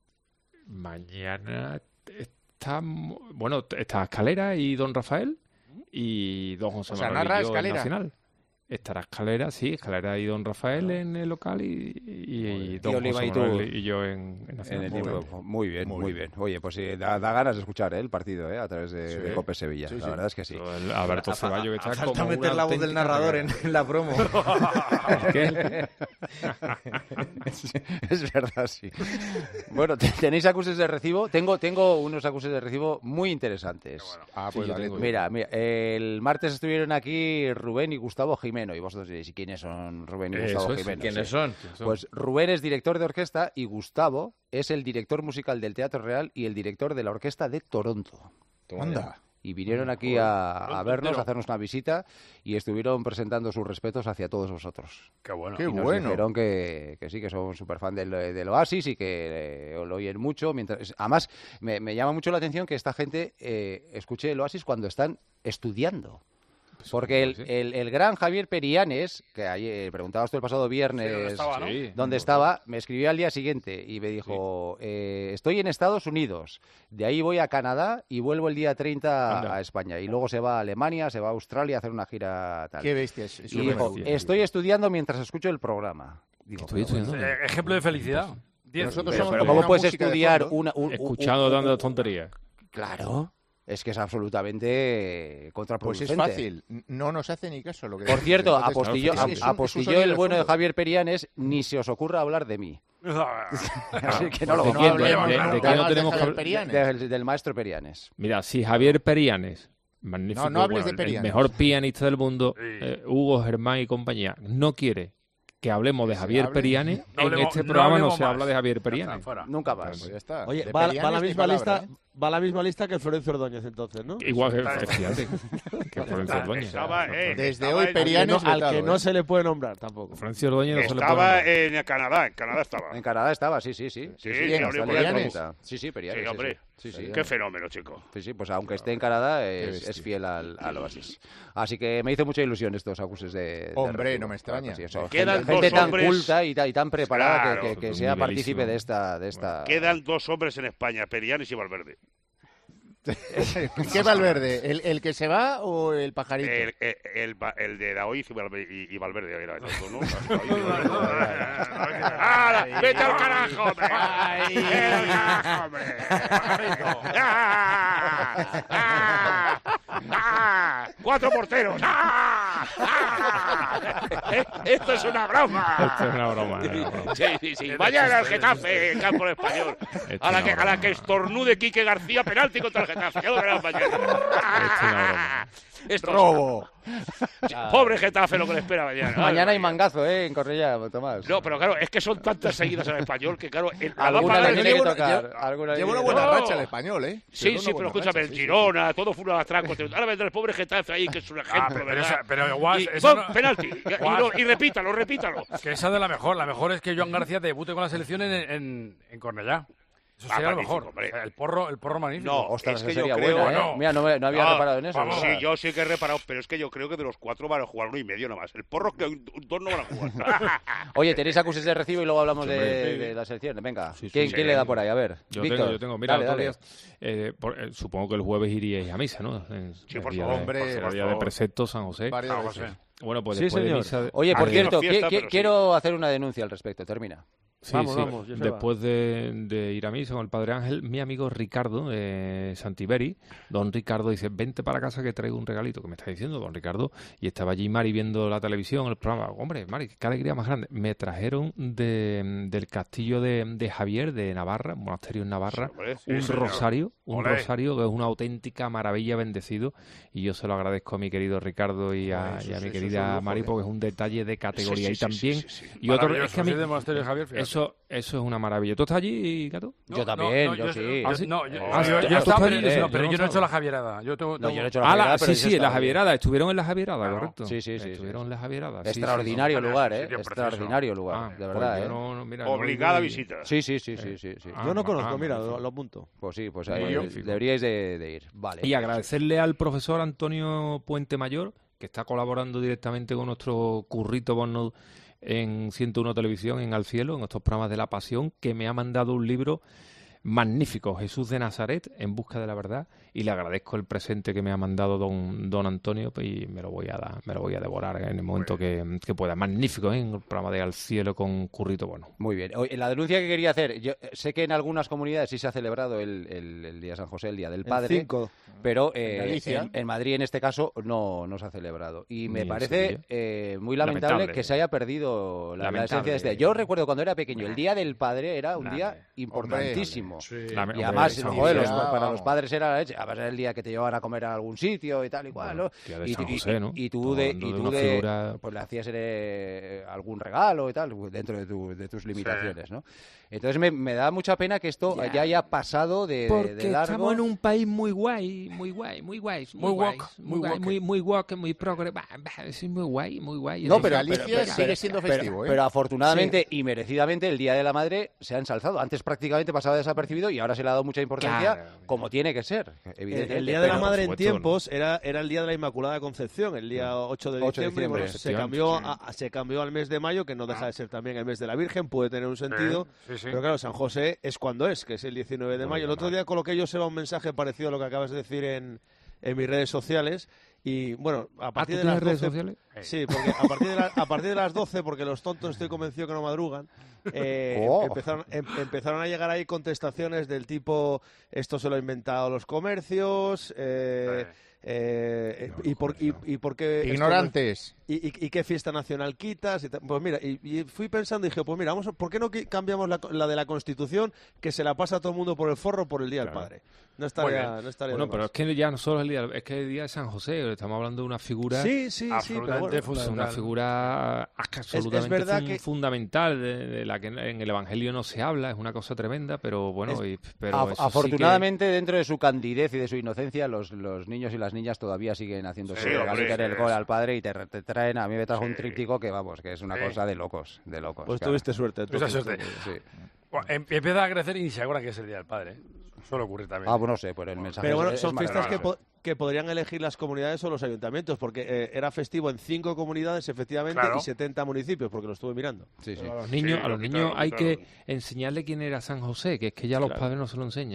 Mañana está, mu- bueno, está Escalera y Don Rafael y Don José O sea, Manuel narra y yo en Escalera. Nacional. Estará Escalera, sí, Escalera y Don Rafael en el local y, y, y Don Y Oliva José y tú Manuel y yo en, en En Nacional. el Muy tiempo. bien. Muy bien, muy, Muy bien. Oye, pues sí, da, da ganas de escuchar ¿eh? el partido ¿eh? a través de, Sí. de Cope Sevilla. Sí, la sí. verdad es que sí. El Alberto Ceballos que está Falta como meter una la voz del auténtica narrador en, regadera. en la promo. ¿Qué? es, es verdad, sí. Bueno, te- ¿tenéis acuses de recibo? Tengo, tengo unos acuses de recibo muy interesantes. Ah, Sí, pues yo dale tengo- tú. Mira, mira, el martes estuvieron aquí Rubén y Gustavo Jimeno. Y vosotros diréis, ¿y quiénes son Rubén y Eso Gustavo es, Jimeno? ¿Quiénes Sí. son? Pues Rubén es director de orquesta y Gustavo es el director musical del Teatro Real y el director de la Orquesta de Toronto. Anda. Y vinieron aquí a, a Toronto vernos, entero. a hacernos una visita y estuvieron presentando sus respetos hacia todos vosotros. Qué bueno. Qué Y nos bueno. dijeron que, que sí, que son súper fan del, del Oasis y que eh, lo oyen mucho. Mientras, además, me, me llama mucho la atención que esta gente eh, escuche el Oasis cuando están estudiando. Porque el, sí. el, el gran Javier Perianes, que ayer preguntabas tú el pasado viernes Sí, ¿dónde estaba, no? Sí. dónde estaba, me escribió al día siguiente y me dijo, eh, estoy en Estados Unidos, de ahí voy a Canadá y vuelvo el día treinta Anda. a España. Y luego se va a Alemania, se va a Australia a hacer una gira tal. Qué bestia. Es, es Y un dijo, bestia. estoy estudiando mientras escucho el programa. Digo, Estoy pero estudiando. Eh, ejemplo de felicidad. Diez. Nosotros Pero, somos pero como ¿cómo una puedes música de estudiar fondo. una, un- un- Escuchando un- dando tonterías. Claro, es que es absolutamente Pues contraproducente. es fácil. No nos hace ni caso lo que Por decimos. cierto, Entonces, apostilló, es- es un- es un apostilló sonido el de bueno de fondo. Javier Perianes, ni se os ocurra hablar de mí. Así que no lo Porque quiero. no de- hablemos de- nunca de que no más tenemos que Javier hablar- Perianes. Del, del maestro Perianes. Mira, si Javier Perianes, magnífico, No, no hables bueno, de el- Perianes. el mejor pianista del mundo, Sí. eh, Hugo Germán y compañía, no quiere que hablemos de se Javier hable. Perianes, No en hablemos- este no programa no hablemos se más. habla de Javier Ya está, Perianes. fuera. Nunca Pues más. ya está. Oye, De va, va Perianes la ni misma palabra, lista, ¿eh? va la misma lista que el Florencio Ordóñez entonces, ¿no? Igual que, Está- fíjate, que Florencio Ordóñez. Estaba, eh, Desde estaba hoy en- Al que, no, Perianes al que vetado, no ¿eh? se le puede nombrar tampoco. Florencio Ordóñez no se le puede Estaba nombrar. en Canadá, en Canadá estaba. En Canadá estaba, sí, sí, sí. Sí, sí, sí, sí, hablé hasta con el día él. treinta. Sí, sí, Perianes. Sí, sí, hombre. Sí, sí. Qué fenómeno, chico. Sí, sí, pues aunque esté en Canadá es, bestia. es fiel al, al Oasis. Así que me hizo mucha ilusión estos acuses de... de Hombre, recibo. no me extraña. Sí, eso, Quedan gente, dos gente tan hombres- culta y, ta- y tan preparada Claro, que, que- que un sea nivelísimo. partícipe de esta... De esta... Quedan dos hombres en España, Perianes y Valverde. ¿Qué Valverde? ¿El, ¿El que se va o el pajarito? El, el, el, el de Daoiz y Valverde, y, y Valverde era eso, ¿no? ¡Ah, vete al carajo, hombre! ¡Vete al carajo, hombre! ¡Ah! ¡Ah! ¡Ah! ¡Cuatro porteros! ¡Ah! ¡Ah! ¡Esto es una broma! Esto es una broma. Es una broma. Sí, sí, sí. Mañana el Getafe, en campo español. A la, que, a la que estornude Quique García, penalti contra el Getafe. Ya lo verás mañana. Esto ¡Robo! Pobre Getafe lo que le espera mañana. Mañana hay mangazo, ¿eh? En Cornellá, Tomás. No, pero claro, es que son tantas seguidas en el español que, claro, el, la alguna le tiene que llevo- tocar. llevo- alguna le Lleva una tiene que buena tocar. racha el español, ¿eh? Sí, Lleva sí, una pero buena escúchame, racha, el sí, sí. Girona, todo fue un atraco. Ahora vendrá el pobre Getafe ahí, que es un ejemplo, Ah, pero, ¿verdad? esa- pero igual, Y, esa ¡bum! no- penalti. Y, y Guas. lo- y repítalo, repítalo. Que esa de la mejor. La mejor es que Joan García debute con la selección en, en, en Cornellá. Eso Ah, sería lo magnífico, mejor. hombre. O sea, el porro, el porro magnífico. No, Ostras, es esa que yo sería creo... buena, ¿eh? no. Mira, no, me- no había Ah, reparado en eso. vamos, ¿verdad? sí, yo sí que he reparado, pero es que yo creo que de los cuatro van a jugar uno y medio nada más. El porro es que un- dos no van a jugar. Oye, tenéis acuses de recibo y luego hablamos Sí, de, hombre. de la selección. Venga, Sí, sí, ¿quién, sí. quién le da por ahí? A ver, Yo Víctor. tengo, yo tengo. Mira, dale, otro dale. día, eh, por- eh, supongo que el jueves iríais a misa, ¿no? En, Sí, el por día favor, de- hombre, por ser por el día de favor. precepto, San José. Varias Ah, veces. José. Bueno, pues Sí, después de señor. misa... de- Oye, por Ah, cierto, fiesta, qui- qui- pero sí. quiero hacer una denuncia al respecto. Termina. Sí, Vamos, sí. vamos, Joseba. Después de, de ir a misa con el Padre Ángel, mi amigo Ricardo de Santiberi, don Ricardo, dice, vente para casa que traigo un regalito. ¿Qué me está diciendo, don Ricardo? Y estaba allí Mari viendo la televisión, el programa. Hombre, Mari, qué alegría más grande. Me trajeron de, del castillo de, de Javier, de Navarra, un monasterio en Navarra, Sí, hombre, sí, un señor. rosario, un Olé. rosario que es una auténtica maravilla, bendecido. Y yo se lo agradezco a mi querido Ricardo y a, Eso y a es- mi eso es querida un lujo, Mari, ¿eh? porque es un detalle de categoría. Sí, y sí, sí, también... sí, sí, sí. Y otro, es Maravilloso, que a mí, sí, del monasterio de Javier, fíjate. eso, eso es una maravilla. ¿Tú estás allí, Gato? No, Yo también, no, no, yo sí. yo- ¿Ah, sí? No, yo, Ah, yo- ¿tú yo has estaba, allí? pero, Eh, no, pero yo yo no no he hecho estaba. la Javierada. Yo tengo, No, yo no he tengo- hecho la Ah, la- Javierada, pero sí, yo sí, en la estaba allí. Javierada. Estuvieron en la Javierada, Claro. correcto. Sí, sí, sí, Estuvieron sí. en la Javierada. sí, Extraordinario sí, sí. lugar, Sí, ¿eh? sitio precioso. Extraordinario sí. lugar, Ah, de pues verdad, yo ¿eh? no- no, mira, no he Obligada ido y- visita. Sí, sí, sí, sí, sí, sí. Ah, Yo no ah, conozco, mira, magnífico. lo, lo apunto. Pues sí, pues Y ahí yo- deberíais de, de ir. Vale. Y agradecerle al profesor Antonio Puente Mayor, que está colaborando directamente con nuestro currito Bono en ciento uno Televisión, en Al Cielo, en estos programas de La Pasión, que me ha mandado un libro magnífico, Jesús de Nazaret, En busca de la verdad, y le agradezco el presente que me ha mandado don, don Antonio, y me lo voy a dar, me lo voy a devorar en el momento que, que pueda. Magnífico, ¿eh? En el programa de Al Cielo con Currito Bueno. Muy bien. Oye, la denuncia que quería hacer, yo sé que en algunas comunidades sí se ha celebrado el, el- el Día de San José, el Día del El Padre, cinco. pero eh, En Galicia. en, en Madrid en este caso no, no se ha celebrado. Y me Ni en parece Sevilla. eh, muy lamentable, Lamentable. que se haya perdido la, la Lamentable. esencia de este día. Yo recuerdo cuando era pequeño, el Día del Padre era un Hombre. día importantísimo. La- Y hombre, además, San joder, José, los- para vamos. los padres era la leche. A ver, era el día que te llevaban a comer a algún sitio y tal y cual, ¿no? Día de Y, San y- José, ¿no? y tú Estamos de, hablando y de tú una de- figura- pues le hacías eh, algún regalo y tal, dentro de, tu- de tus limitaciones, ¿no? Entonces me, me da mucha pena que esto Ya. ya haya pasado de, de- Porque de largo. estamos en un país muy guay, muy guay, muy guay, Muy guay, woke, muy muy guay, woke. muy muy woke, muy progre, bah, bah, es muy guay, muy guay. No, Es pero, decir, Galicia pero- sigue pero- siendo pero- festivo, ¿eh? pero afortunadamente y merecidamente el Día de la Madre se ha ensalzado. Antes prácticamente pasaba desapercibido y ahora se le ha dado mucha importancia, Claro. como tiene que ser, El, evidentemente. el Día de la Pero- Madre en supuesto, tiempos era, era el Día de la Inmaculada Concepción, el día ocho de ocho de diciembre. Bueno, diciembre, se, efectivamente, cambió sí. a, se cambió al mes de mayo, que no deja de ser también el mes de la Virgen, puede tener un sentido. Sí, sí. Pero claro, San José es cuando es, que es el diecinueve de mayo. El otro día coloqué yo, Seba, un mensaje parecido a lo que acabas de decir en, en mis redes sociales. Y bueno, a ¿Ah, partir tú de las tienes redes doce, sociales? Sí, porque a partir, de la- a partir de las doce, porque los tontos estoy convencido que no madrugan, eh, Oh. empezaron, em- empezaron a llegar ahí contestaciones del tipo, esto se lo han inventado los comercios, eh, eh, y, por, y, y por qué... esto no- Ignorantes. ¿Y, y, y qué fiesta nacional quitas? Y ta- pues mira, y, y fui pensando y dije, pues mira, vamos, a- ¿por qué no qui- cambiamos la, la de la Constitución, que se la pasa a todo el mundo por el forro por el Día del Padre? No Muy estaría, bien. no estaría Bueno, de pero más. es que ya no solo es el día, es que es el día de San José, estamos hablando de una figura, Sí, sí, sí, pero absolutamente bueno. pues una fundamental. figura absolutamente verdad fun- que- fundamental de, de la que en el Evangelio no se habla, es una cosa tremenda, pero bueno, y- pero Af- eso sí que- afortunadamente, dentro de su candidez y de su inocencia, los, los niños y las niñas todavía siguen haciendo Sí, su regalito en hombre, el sí, gol sí. al padre y te, te traen, a mí me trajo un Sí. tríptico que vamos, que es una Sí. cosa de locos, de locos. Pues claro. tuviste suerte. Tuviste entonces. suerte. Sí. Bueno, em- empieza a crecer y se acuerda que es el Día del Padre. ¿eh? Suele ocurrir también. Ah, pues no sé, pues el mensaje Pero bueno, es- son es fiestas que, maravilloso. po- que podrían elegir las comunidades o los ayuntamientos, porque eh, era festivo en cinco comunidades, efectivamente, Claro. y setenta municipios, porque lo estuve mirando. Sí, sí. a los niños, Sí, a los lo niños quitaron, hay quitaron. que enseñarle quién era San José, que es que ya los Claro. padres no se lo enseñan.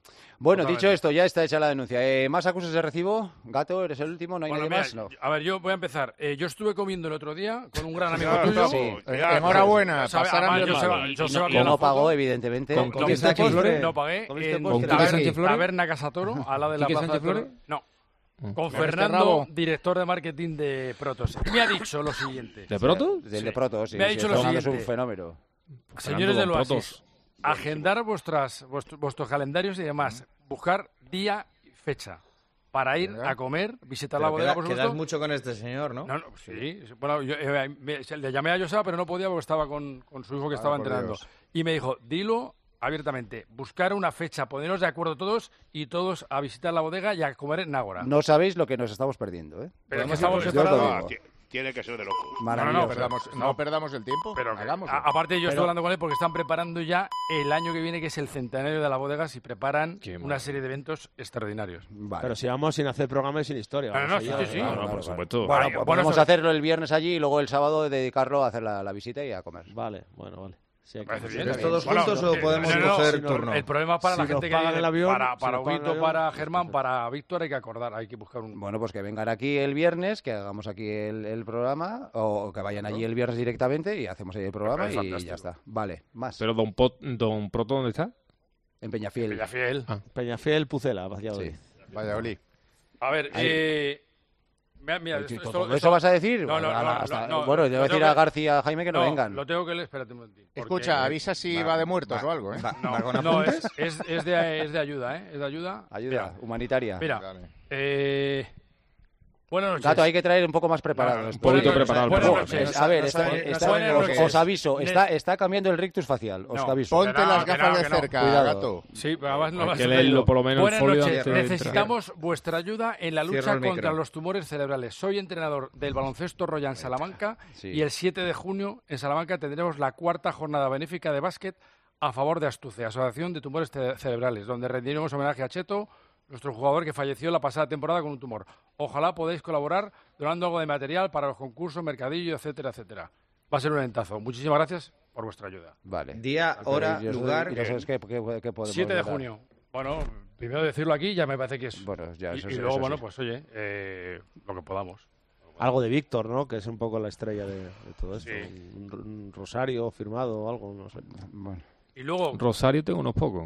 Bueno, Totalmente. dicho esto, ya está hecha la denuncia. Eh, ¿Más acusaciones de recibo? Gato, ¿eres el último? ¿No hay Bueno, nadie mira, más? No. A ver, yo voy a empezar. Eh, yo estuve comiendo el otro día con un gran amigo Claro, tuyo. sí. Eh, Enhorabuena, sabe, pasaran además, bien Joseba- mal. Joseba Y vio no la foto. pagó, evidentemente. ¿Con- No, ¿Quique no, Sánchez Flores? no pagué. ¿Comiste En postre? ¿Con Quique Sánchez Flores? Taberna Casatoro, al lado de la ¿Quique plaza de Sánchez Flores? Toros. No. Mm. Con este Fernando, rabo? director de marketing de Protos. Y me ha dicho lo siguiente. ¿De Protos? Del Sí. de Proto, sí. Me ha sí, dicho lo Fernando es un siguiente. fenómeno. Señores del Don Oasis, Protos. agendar vuestras, vuestros, vuestros calendarios y demás. Buscar día y fecha para ir Venga. a comer, visitar la Pero bodega, queda- por quedas supuesto. mucho con este señor, ¿no? No, no, sí. Bueno, yo, eh, me- le llamé a Joseba, pero no podía porque estaba con, con su hijo que Ah, estaba por entrenando. Dios. Y me dijo, dilo abiertamente, buscar una fecha, ponernos de acuerdo todos y todos a visitar la bodega y a comer en Ágora. No sabéis lo que nos estamos perdiendo, ¿eh? Pero es que Yo estamos os lo separados. digo. Ah, ti- Tiene que ser de locos. Maravilloso. No, perdamos, no perdamos el tiempo, Pero que- hagámoslo. a- aparte yo Pero- estoy hablando con él porque están preparando ya el año que viene, que es el centenario de la bodega, y preparan Qué una maravilla. serie de eventos extraordinarios. Vale. Pero si vamos sin hacer programa y sin historia. No, no, vamos no, allá. sí, sí, sí. Claro, No, claro, por claro. supuesto. Bueno, Vale, pues bueno, vamos eso- a hacerlo el viernes allí y luego el sábado dedicarlo a hacer la, la visita y a comer. Vale, bueno, vale. Sí, hay que- Parece sí, bien. ¿Pero está bien. todos Bueno, juntos o eh, podemos no, no, coger si no, turno? El problema es para Si la nos gente que pagan viene, el avión, para, si para nos pagan el Huguito, avión, para pues Germán, perfecto. para Víctor hay que acordar, hay que buscar un... Bueno, pues que vengan aquí el viernes, que hagamos aquí el, el programa, o que vayan allí el viernes directamente y hacemos ahí el programa parece y fantástico. ya está. Vale, más. Pero Don, Pot- Don Proto, ¿dónde está? En Peñafiel. Villafiel. Ah. Peñafiel, Pucela, Valladolid. Sí. Valladolid. A ver, Ahí. eh... Mira, mira, ¿Eso, esto- esto- ¿Eso esto- vas a decir? No, no, Bueno, no, hasta- no, no, bueno, lo yo voy a tengo decir a que- García y a Jaime que no, vengan. Lo tengo que leer, espérate un momentín. porque- Escucha, avisa si va, de muertos va- o algo, ¿eh? va- No, va con no, apuntes. es, es, es de, es de ayuda, ¿eh? Es de ayuda. Ayuda Mira, humanitaria. Mira, Dale. eh... Buenas noches. Gato, hay que traer un poco más preparado. No, no, un buenas poquito noches, preparado el buenas programa. noches. Es- a ver, No está- saben- no está- saben lo os, que os es. aviso, Ne- está, está cambiando el rictus facial, os No. aviso. Ponte Que no, las que gafas no, de que no. cerca, Cuidado. gato. Sí, pero además no Hay lo has que traído. leerlo por lo menos el Buenas folio noches. antes de Necesitamos vuestra ayuda en la lucha Cierra el micro. contra los tumores cerebrales. Soy entrenador del baloncesto Royal Salamanca Sí. y el siete de junio en Salamanca tendremos la cuarta jornada benéfica de básquet a favor de Astuce, Asociación de Tumores Ce- Cerebrales, donde rendiremos homenaje a Cheto, nuestro jugador que falleció la pasada temporada con un tumor. Ojalá podáis colaborar donando algo de material para los concursos, mercadillo, etcétera, etcétera. Va a ser un eventazo. Muchísimas gracias por vuestra ayuda. Vale. Día, Pero hora, yo sé- lugar. y no sabes qué, qué- qué podemos siete de dar. junio. Bueno, primero decirlo aquí ya me parece que es... Bueno, ya, y, eso y sí, luego, eso bueno, sí. pues oye, eh, lo que podamos. Algo de Víctor, ¿no? Que es un poco la estrella de, de todo esto. Sí. Un, un rosario firmado o algo, no sé. Bueno. Y luego... Rosario tengo unos pocos.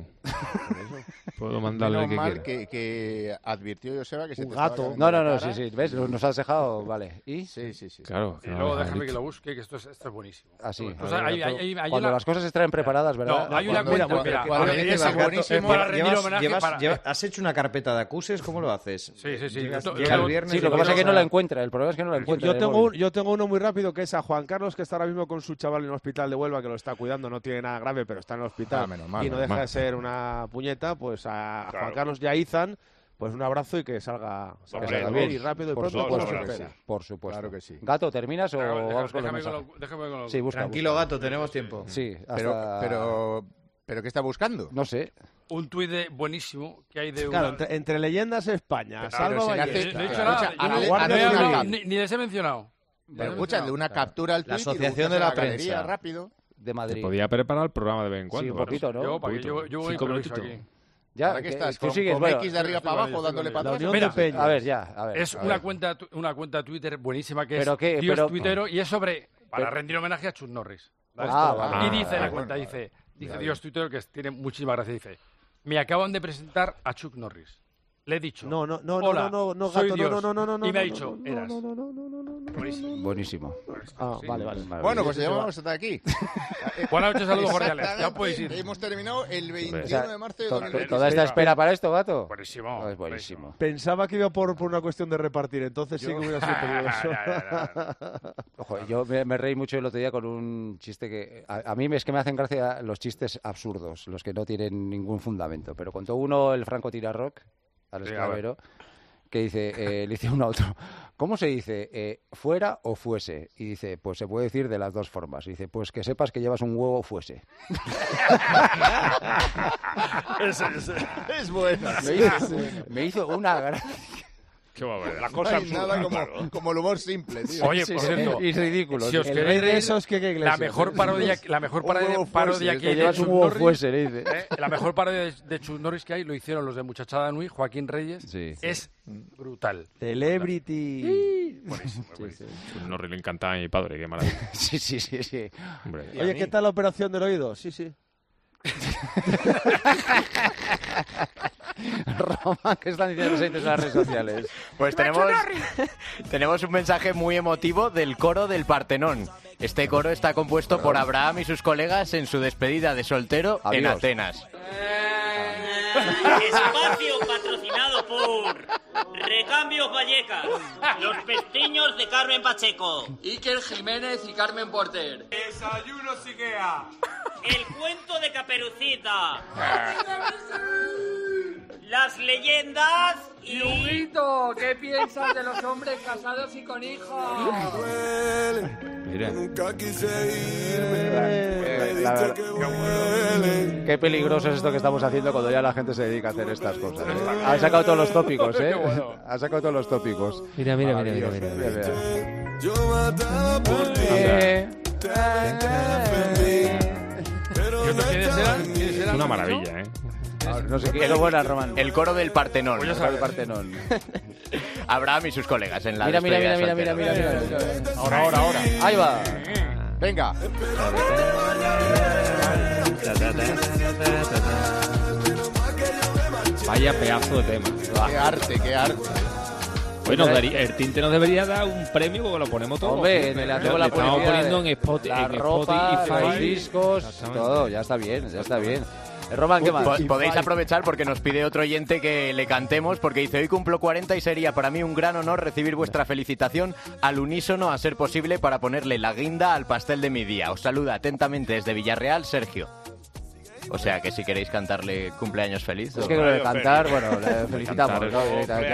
Puedo mandarle el Menos que mal quiera. que, que advirtió Joseba que se Un te estaba gato. cayendo No, no, la no, cara. sí, sí. ¿Ves? Nos has dejado. Vale. ¿Y? Sí, sí, sí. Claro. Y que no luego deja déjame que listo. lo busque, que esto es, esto es buenísimo. Así. O sea, hay, hay- hay- hay Cuando una... las cosas se traen preparadas, ¿verdad? No, hay una Cuando- cuenta... cuando- mira, cuando a ver, dices esa- algo buenísimo, para rendir Llevas- homenaje llevas- para- lleva- ¿Has hecho una carpeta de acuses? ¿Cómo lo haces? Sí, sí, sí. Llegas- Yo- yo llega tengo- el viernes Sí, y lo que pasa es que llegas no a- la encuentra. El problema es que no la encuentra. Yo en el tengo, móvil. un- yo tengo uno muy rápido que es a Juan Carlos, que está ahora mismo con su chaval en un hospital de Huelva, que lo está cuidando, no tiene nada grave, pero está en el hospital Ah, menos mal, y no menos deja mal. de ser una puñeta, pues a Claro. Juan Carlos y a Izan, pues un abrazo y que salga, salga Hombre, bien dos. y rápido y Por pronto, supuesto, como claro se que espera. Por supuesto. Claro que sí. Gato, ¿terminas o Déjame- vamos con los déjame con mensajes? lo- déjame con lo- Sí, busca. Tranquilo, busca. gato, tenemos tiempo. Sí, hasta... Pero, pero, pero ¿qué está buscando? No sé. Un tuit de- buenísimo que hay de Claro, una... entre, entre leyendas España, Pero Salva si le hace- Ballesta. No he dicho Claro. nada. Escucha, Yo a la no- Guardia no he Civil. hablado, ni, ni les he mencionado. Les he Pero escucha, de mencionado. una captura al La tuit y lo Asociación buscas de en la galería Prensa. rápido. De Se Madrid. podía preparar el programa de vez en Sí, cuando. un claro. poquito, ¿no? Yo, para que Poquito. yo, yo voy Cinco improviso minutitos. aquí. Ya, Ahora que que- estás tú con, sigues, con bueno. X de arriba estoy para con abajo ello, dándole estoy para con atrás. ello. Mira, de Peña. A ver, ya, a ver. Es a una ver. cuenta, tu- una cuenta Twitter buenísima que Pero es qué- Dios pero- Tuitero y es sobre para Pero- rendir homenaje a Chuck Norris. ¿Vale? Ah, Esto- vale. y dice Ah, la bueno, cuenta, vale. dice, dice Ya, Dios Tuitero, que tiene muchísima gracia, dice, me acaban de presentar a Chuck Norris. Le he dicho, No, no, no, no, hola, no, no, no, soy gato, no, Dios. no, no, no, no, y me ha no, dicho, no, eras. no, no, no, no, no, no, no. Buenísimo. Buenísimo. Ah, Sí. vale, vale. Bueno, pues Sí, sí, llevamos hasta aquí. Buenas noches, saludos cordiales. Ya Exactamente. podéis ir. Hemos terminado el O veintiuno sea, de marzo de to- dos mil veintiséis. ¿Toda esta espera para esto, Gato? Buenísimo. Oh, es buenísimo. Pensaba que iba por, por una cuestión de repartir, entonces sí Yo- que hubiera sido peligroso. Ya, ya, ya. Ojo, yo me, me reí mucho el otro día con un chiste que... A, a mí es que me hacen gracia los chistes absurdos, los que no tienen ningún fundamento. Pero contó uno el Franco Tirarroc, al Sí, a esclavero, que dice, eh, le dice uno a otro, ¿cómo se dice? Eh, ¿fuera o fuese? Y dice, pues se puede decir de las dos formas. Y dice, pues que sepas que llevas un huevo fuese. Es bueno. Me hizo, me hizo una gracia. Qué barbaridad. La cosa No hay absurda, nada como, claro. como el humor simple, tío. Oye, Sí, por sí, cierto, y ridículo. si os El queréis rey de reír, esos que, que La iglesia. mejor parodia, la mejor Un parodia, huevo parodia fuese, que hay Que de llevas Chuck un huevo Norris, fuese, dice. eh, la mejor parodia de, de Chuck Norris que hay lo hicieron los de Muchachada Nui, Joaquín Reyes. Sí. Es brutal. Celebrity. Buenísimo, buenísimo. No le encanta a mi padre, qué maravilla. Sí, sí, sí, sí. Hombre, Oye, ¿qué tal la operación del oído? Sí, sí. Roma, ¿qué están diciendo los oyentes en las redes sociales? Pues tenemos, tenemos un mensaje muy emotivo del coro del Partenón. Este coro está compuesto por Abraham y sus colegas en su despedida de soltero en Adiós. Atenas. Espacio patrocinado por Recambios Vallecas, Los Pestiños de Carmen Pacheco, Iker Jiménez y Carmen Porter. Desayunos Ikea, El Cuento de Caperucita, Las Leyendas y... Huguito, ¿qué piensas de los hombres casados y con hijos? mira. Nunca quise irme. Eh, la verdad, qué peligroso es esto que estamos haciendo cuando ya la gente se dedica a hacer estas cosas. ¿eh? Ha sacado todos los tópicos, ¿eh? Ha sacado todos los tópicos. Mira, mira, Ah, mira, mira, Dios, mira, mira, mira. mira. Yo mataba por ti. Eh, Pero ¿Y otros quiénes eran? ¿Quiénes Es eran? una maravilla, ¿eh? ah, no sé qué. Lo buena, Román. El coro del Partenón. El coro del Partenón. Abraham y sus colegas en la Mira, mira, despedida mira, de mira, mira, soltero. mira, mira. Ahora, ahora, ahora. Ahí va. Venga. Vaya pedazo de tema. Qué arte, qué arte. Bueno, daría- el tinte nos debería dar un premio porque lo ponemos todo. Hombre, le hacemos la estamos publicidad poniendo de en Spotify, la en ropa, Spotify, los discos, Exactamente. todo. Ya está bien, ya está bien. Eh, Román, ¿qué más? Po- Podéis aprovechar porque nos pide otro oyente que le cantemos porque dice hoy cumplo cuarenta y sería para mí un gran honor recibir vuestra felicitación al unísono a ser posible para ponerle la guinda al pastel de mi día. Os saluda atentamente desde Villarreal, Sergio. O sea que si queréis cantarle cumpleaños feliz. Es o- que lo de cantar, bueno, le felicitamos, ¿no? Directamente,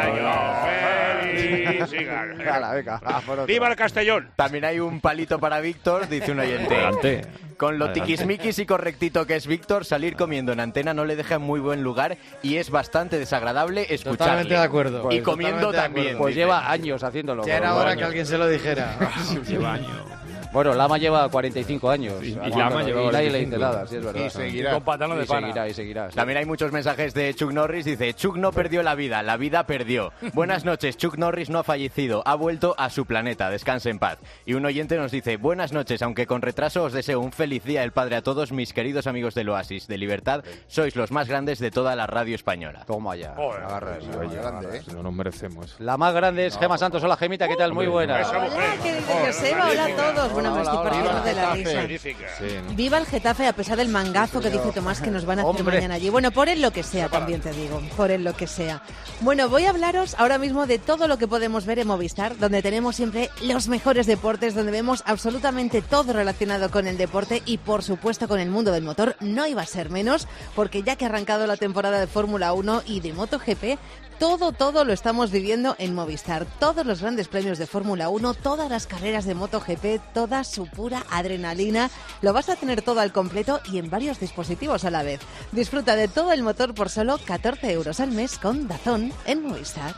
¡Cumpleaños feliz! Siga. Hala, venga, va, por otro. ¡Viva el Castellón! También hay un palito para Víctor, dice un oyente. Adelante. Con lo Adelante. tiquismiquis y correctito que es Víctor, salir comiendo en antena no le deja en muy buen lugar y es bastante desagradable escucharle. Totalmente de acuerdo. Y Pues, comiendo totalmente de también. acuerdo. Pues dice. lleva años haciéndolo. Ya era por hora años. que alguien se lo dijera. Lleva años. Bueno, Lama lleva cuarenta y cinco años. Y- y haciéndolo, Lama lleva y nadie le cuarenta y dice cinco. nada, sí es verdad. Y seguirá. Con patano de Y pana. seguirá, y seguirá. sí. También hay muchos mensajes de Chuck Norris. Dice, Chuck no perdió la vida, la vida perdió. Buenas noches, Chuck Norris no ha fallecido, ha vuelto a su planeta, descanse en paz. Y un oyente nos dice, buenas noches, aunque con retraso os deseo un feliz día del Padre a todos mis queridos amigos del Oasis de Libertad. Sois los más grandes de toda la radio española. Toma ya. Joder. Agarra eso. Oye, grande, ¿eh? No nos merecemos. La más grande es Gema Santos. Hola, Gemita, ¿qué tal? Muy buena. Esa mujer. Hola, querido Joseba, hola a todos. Bueno, me Hola, estoy hola, partiendo hola, de la Getafe. risa. Magnífica. Sí, ¿no? Viva el Getafe a pesar del mangazo que dice Tomás que nos van a hacer Hombre. mañana allí. Bueno, por él lo que sea, también te digo, por él lo que sea. Bueno, voy a hablaros ahora mismo de todo lo que podemos ver en Movistar, donde tenemos siempre los mejores deportes, donde vemos absolutamente todo relacionado con el deporte y por supuesto con el mundo del motor. No iba a ser menos, porque ya que ha arrancado la temporada de Fórmula uno y de MotoGP, todo, todo lo estamos viviendo en Movistar. Todos los grandes premios de Fórmula uno, todas las carreras de MotoGP, toda su pura adrenalina. Lo vas a tener todo al completo y en varios dispositivos a la vez. Disfruta de todo el motor por solo catorce euros al mes con DAZN en Movistar.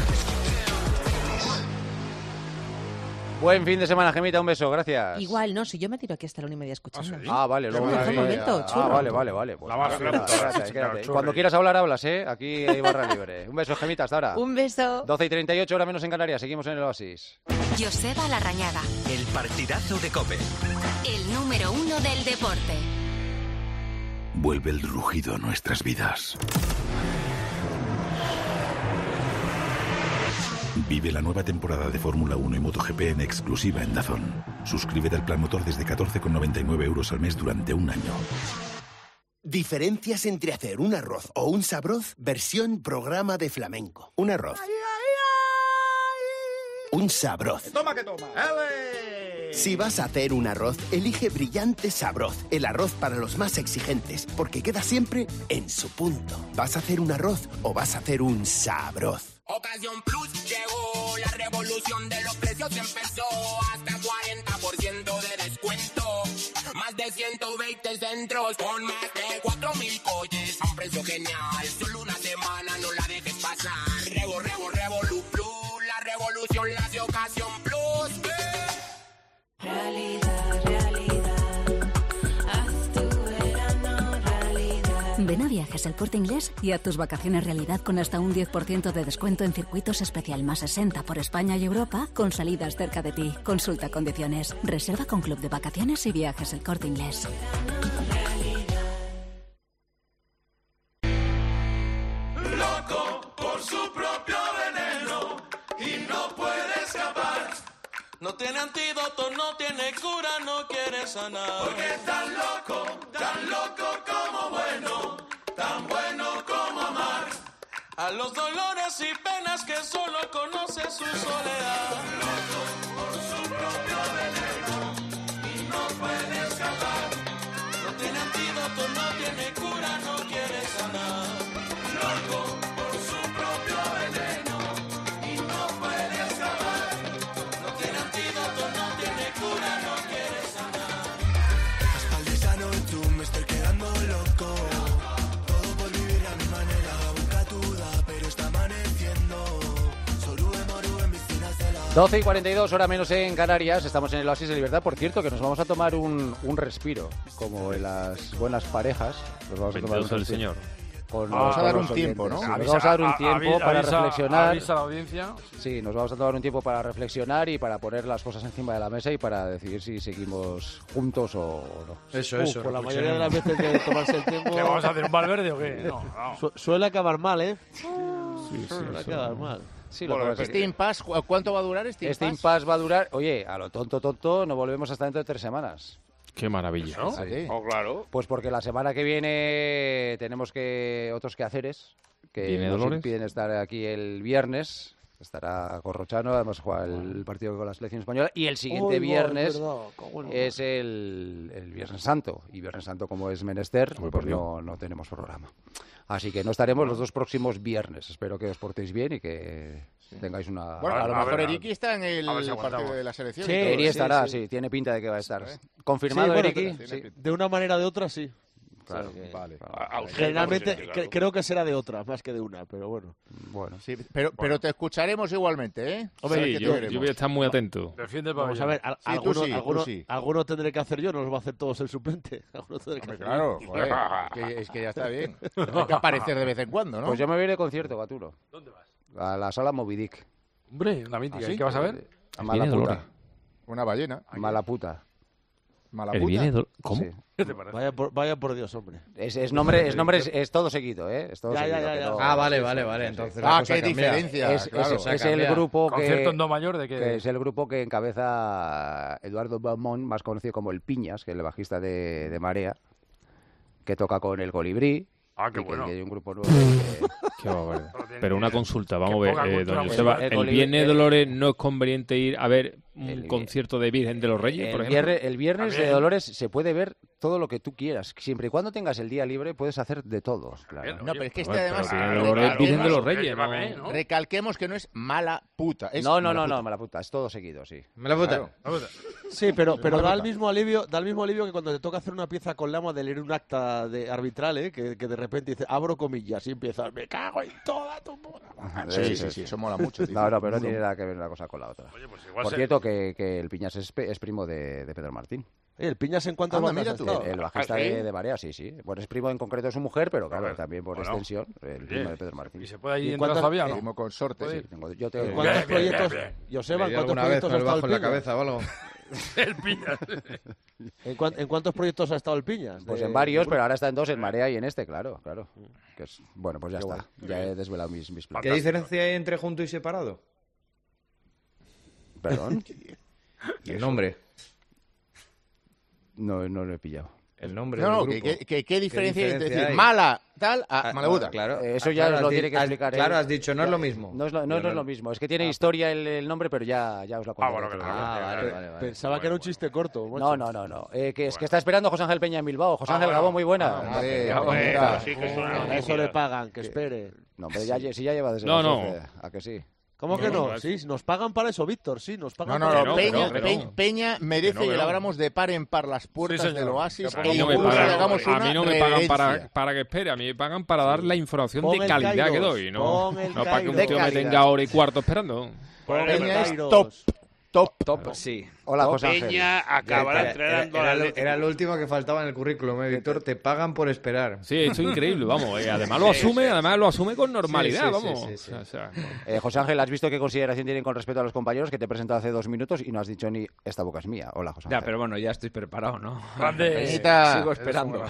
Buen fin de semana, Gemita. Un beso, gracias. Igual, no, si yo me tiro aquí hasta la una y media escuchando. Ah, vale, luego Mejor me- momento, Ah, churro. vale, vale, vale. Pues La más nada, flota, quédate, quédate, chica, quédate. churri. Cuando quieras hablar, hablas, ¿eh? Aquí hay barra libre. Un beso, Gemita, hasta ahora. Un beso. doce y treinta y ocho, hora menos en Canarias. Seguimos en el Oasis. Joseba Larrañaga, El partidazo de COPE. el número uno del deporte. Vuelve el rugido a nuestras vidas. Vive la nueva temporada de Fórmula uno y MotoGP en exclusiva en DAZN. Suscríbete al plan motor desde catorce con noventa y nueve euros al mes durante un año. Diferencias entre hacer un arroz o un sabroz, versión programa de flamenco. Un arroz. Un sabroz. Toma que toma. Si vas a hacer un arroz, elige Brillante Sabroz, el arroz para los más exigentes, porque queda siempre en su punto. ¿Vas a hacer un arroz o vas a hacer un sabroz? Ocasión Plus llegó, la revolución de los precios empezó, hasta cuarenta por ciento de descuento, más de ciento veinte centros, con más de cuatro mil coches, precio genial. Solo una semana, no la dejes pasar. Revo, revo, revolu, plus. La revolución la de ocasión plus. Realidad, realidad. Haz tu verano realidad. Ven a Viajes El Corte Inglés y haz tus vacaciones realidad con hasta un diez por ciento de descuento en circuitos especial más sesenta por España y Europa con salidas cerca de ti. Consulta condiciones. Reserva con Club de Vacaciones y Viajes El Corte Inglés. Loco por su propio veneno y no puede escapar. No tiene antídoto, no tiene cura, no quiere sanar. Porque es tan loco, tan loco como bueno, tan bueno como amar. A los dolores y penas que solo conoce su soledad. Loco por su propio veneno y no puede escapar. No tiene antídoto, no tiene cura, no quiere sanar. Loco por su propio veneno y no puede escapar. No tiene antídoto, no tiene cura, no quiere sanar. Espaldesano, tú me estoy quedando loco. Todo por vivir a mi manera. Busca tu da, pero está amaneciendo. Sorue, moru, en piscinas de la... doce y cuarenta y dos, hora menos en Canarias. Estamos en el Oasis de Libertad. Por cierto, que nos vamos a tomar un, un respiro, como en las buenas parejas. Nos vamos a tomar un Bendito sea el respiro. Señor. Con Vamos los- a dar con un los tiempo, oyentes. ¿no? Sí, nos Avisa- vamos a dar un a- tiempo avisa- para avisa- reflexionar. avisa a la audiencia. Sí, nos vamos a tomar un tiempo para reflexionar y para poner las cosas encima de la mesa y para decidir si seguimos juntos o o no. Eso, Uf, eso. por la mayoría de las veces de tomarse el tiempo... ¿Qué vamos a hacer, un Valverde o qué? No, no. Su- suele acabar mal, ¿eh? Sí, sí, Suele eso. acabar mal. Sí, lo que Bueno, pasa es este que impasse, ¿cu- ¿cuánto va a durar este este impasse? impasse va a durar... Oye, a lo tonto, tonto, no volvemos hasta dentro de tres semanas. Qué maravilla. ¿No? Sí. Oh, claro. Pues porque la semana que viene tenemos que otros quehaceres que ¿Viene nos Dolores? impiden estar aquí el viernes. Estará Corrochano, además juega el partido con la selección española. Y el siguiente Uy, va, viernes es verdad, cago en la es el, el Viernes Santo. Y Viernes Santo, como es menester, Uy, pues por Dios. no, no tenemos programa. Así que no estaremos los dos próximos viernes. Espero que os portéis bien y que tengáis una... Bueno, a lo A ver, mejor a ver. Eriki está en el A ver si partido aguantamos. de la selección. Sí, y todo. Eri sí, estará, sí. sí, tiene pinta de que va a estar. Sí. ¿Confirmado, Sí, bueno, Eriki? tiene Sí. pinta. De una manera o de otra, sí. Claro. O sea que- Vale. A- a usted, Generalmente vamos a cre- decir, creo que será de otra, más que de una, pero bueno. Bueno. Sí, pero, pero te escucharemos igualmente, ¿eh? Hombre, Sabes sí, que te yo, veremos. yo voy a estar muy atento. Defiende el Vamos a pabellón. ver, al- Sí, tú algunos, sí, tú algunos, sí. algunos tendré que hacer yo, no los va a hacer todos el suplente. Algunos tendré que Hombre, hacer claro, yo. joder, es, que, es que ya está bien. Hay que aparecer de vez en cuando, ¿no? Pues yo me voy de concierto, Gaturo. ¿Dónde vas? A la sala Moby Dick. Hombre, la mítica. ¿Ah, sí? ¿Y qué vas a ver? A mala Viene puta. Dolores. Una ballena. Mala puta. Mala El puta. viene Dol- ¿Cómo? Sí. ¿Qué te parece? Vaya por, vaya por Dios, hombre. Es, es nombre, es nombre, es, es todo seguido, ¿eh? Es todo Ya, ya, seguido. ya, que ya. no- Ah, vale, sí, vale, sí, vale. sí, Entonces sí. la Ah, cosa qué cambia. diferencia. Es, claro. es- es el cambia. grupo que, Concierto en Do mayor de que que... es el grupo que encabeza Eduardo Beaumont, más conocido como el Piñas, que es el bajista de, de Marea, que toca con el Colibrí. Ah, qué y que- bueno. que hay un grupo nuevo que- Qué barbaridad. No tiene Pero ni una idea. consulta, vamos a Qué ver, poca eh, cultura don musical. Joseba. El ¿El Colibrí- Viernes de el- Dolores no es conveniente ir a ver un El- concierto de Virgen de los Reyes, por El, ejemplo? viernes, el viernes de También. Dolores se puede ver todo lo que tú quieras. Siempre y cuando tengas el día libre puedes hacer de todo. Claro. No, pero es que este Bueno, además... pero Virgen de recalquemos- Dolores es Virgen de los Eh, Reyes, llévame, ¿no? ¿no? Recalquemos que no es mala puta. Es No, no, mala no, puta. no, mala puta. Es todo seguido, sí. Me la puta. Claro. Sí, pero, pero Mala da el puta. mismo alivio, da el mismo alivio que cuando te toca hacer una pieza con lama de leer un acta de arbitral, ¿eh? que, que de repente dice, abro comillas y empiezas, me cago en toda tu puta. Sí, sí, sí, eso mola mucho. tío. No, no, pero no Uno- tiene nada que ver una cosa con la otra. Oye, pues igual Por se- cierto, que, que el Piñas es, pe- es primo de, de Pedro Martín. Eh, ¿El Piñas en cuántas Anda, bandas mira ha tú. estado? El, el bajista ¿Ah, sí? de, de Marea, sí, sí. Bueno, es primo en concreto de su mujer, pero claro, ver, también por bueno. extensión, el primo de Pedro Martín. ¿Y se puede ahí ¿Y entrar cuántas- todavía o no? Primo consorte, Sí, sí. tengo- yo ¿En tengo... cuántos Bien, bien, proyectos, bien, Joseba, ¿Le en dio cuántos alguna vez proyectos con ha el estado bajo el en la Piñas? cabeza o algo? El Piñas. ¿En, cuán- en cuántos proyectos ha estado el Piñas? Pues De- en varios, de- pero ahora está en dos, en Marea y en este, claro, claro. Que es, bueno, pues ya está. Ya he desvelado mis, mis planes. ¿Qué diferencia hay entre junto y separado? Perdón, El nombre. no, no lo he pillado. El nombre No, del no, grupo. que, que, que- ¿qué diferencia hay entre diferencia decir hay? mala tal a Ah, mala puta? Claro. Eh, Eso Ah, ya claro, os lo has tiene di- que has- explicar él. Claro, has dicho, no es lo mismo. No es lo, no, Yo no es lo mismo. Es que tiene historia el, el nombre, pero ya, ya os lo Ah, contaré. bueno, que todo. lo Ah, vale, Pe- vale, vale. Pensaba que era un chiste corto. macho. No, no, no, no. Eh, que es que está esperando José Ángel Peña en Bilbao. José Ah, Ángel bueno. Gabón, muy buena. Ah, hombre, Ah, hombre, mira. sí, que es una A eso noticia. le pagan, que espere. No, hombre, ya, lle- si ya lleva desde No, las no. doce, ¿a que sí? ¿Cómo que No, no? no, Sí, nos pagan para eso, Víctor, sí, nos pagan No, no, para no, eso. Peña, Que no, Pe- que no. Peña merece Que no, que que le no. abramos de par en par las puertas Sí, señor. del Oasis Que e no me incluso pagan, le hagamos a una mí no me pagan para, reverencia. para que espere, a mí me pagan para dar la información Pon de el calidad que Kairos, doy, no, pon el no para que un Kairos. tío De me calidad. tenga hora y cuarto esperando. Peña es top. Top. Top, sí. Hola, Top. José Ángel. Peña acabará Era- entrenando era, a la era, lo- Atlético. era lo último que faltaba en el currículum, ¿eh, Víctor? Te pagan por esperar. Sí, esto es increíble, vamos. eh, además lo asume, además lo asume con normalidad, Sí, sí, sí, vamos. sí, sí. O sea, o sea, Eh, José Ángel, ¿has visto qué consideración tienen con respecto a los compañeros que te he presentado hace dos minutos y no has dicho ni esta boca es mía? Hola, José Ya, Ángel. pero bueno, ya estoy preparado, ¿no? Grande. Peñita. Sigo esperando.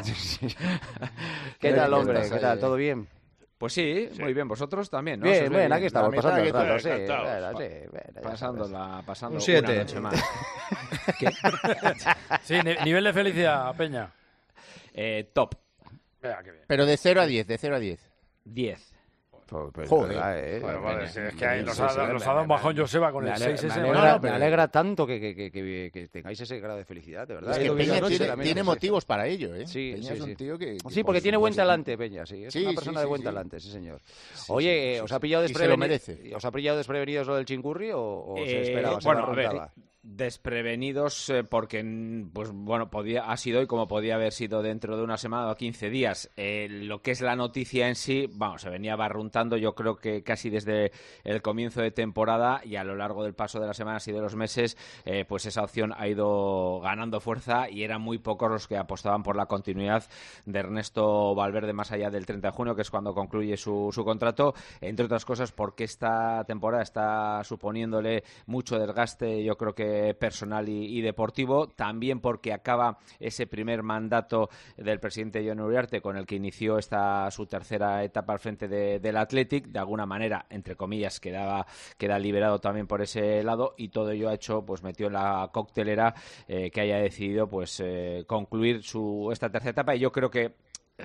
¿Qué tal, hombre? Estás ¿Qué tal? ahí. ¿Todo bien? Pues sí, muy bien. Vosotros también, ¿no? Bien, ¿Os bien, oye aquí estamos, La pasando el mitad rato, que sí, tú- encantados. bueno, sí, Pa- bueno, ya pasándola, pasando Un una siete. noche más. ¿Qué? Sí, ni- nivel de felicidad, Peña. Eh, top. Venga, qué bien. Pero de cero a diez, de cero a diez. diez. Pues, pues, Joder. verdad, eh. Bueno, vale, Peña. sí, es que ahí Sí, nos sí, ha, sí, nos me- ha dado un bajón Joseba con Me el alegra, seis ese. me bueno, alegra, pero- me alegra tanto que, que, que, que- que tengáis ese grado de felicidad, de verdad. Es que ido bien Peña la noche, tiene, realmente, tiene sí. motivos para ello, ¿eh? Sí, Peña sí, es un sí. tío que... que Sí, porque por tiene buen supuesto- talante, Peña, sí. Es Sí, una sí, persona sí, de buen sí. talante, sí, señor. Sí, Oye, sí, eh, sí, ¿os sí. ha pillado Y se lo desprevenidos? merece. ¿Os ha pillado desprevenidos lo del Chingurri o, o se Eh, esperaba? se bueno, a ver, barruntaba? desprevenidos eh, porque mm, pues bueno podía ha sido y como podía haber sido dentro de una semana o quince días. Eh, lo que es la noticia en sí, vamos, se venía barruntando yo creo que casi desde el comienzo de temporada y a lo largo del paso de las semanas y de los meses, eh, pues esa opción ha ido ganando fuerza y eran muy pocos los que apostaban por la continuidad de Ernesto Valverde más allá del treinta de junio, que es cuando concluye su, su contrato, entre otras cosas porque esta temporada está suponiéndole mucho desgaste, yo creo que personal y, y deportivo, también porque acaba ese primer mandato del presidente Jon Uriarte con el que inició esta su tercera etapa al frente de, del Athletic, de alguna manera, entre comillas, quedaba, queda liberado también por ese lado y todo ello ha hecho, pues metió en la coctelera eh, que haya decidido pues eh, concluir su esta tercera etapa y yo creo que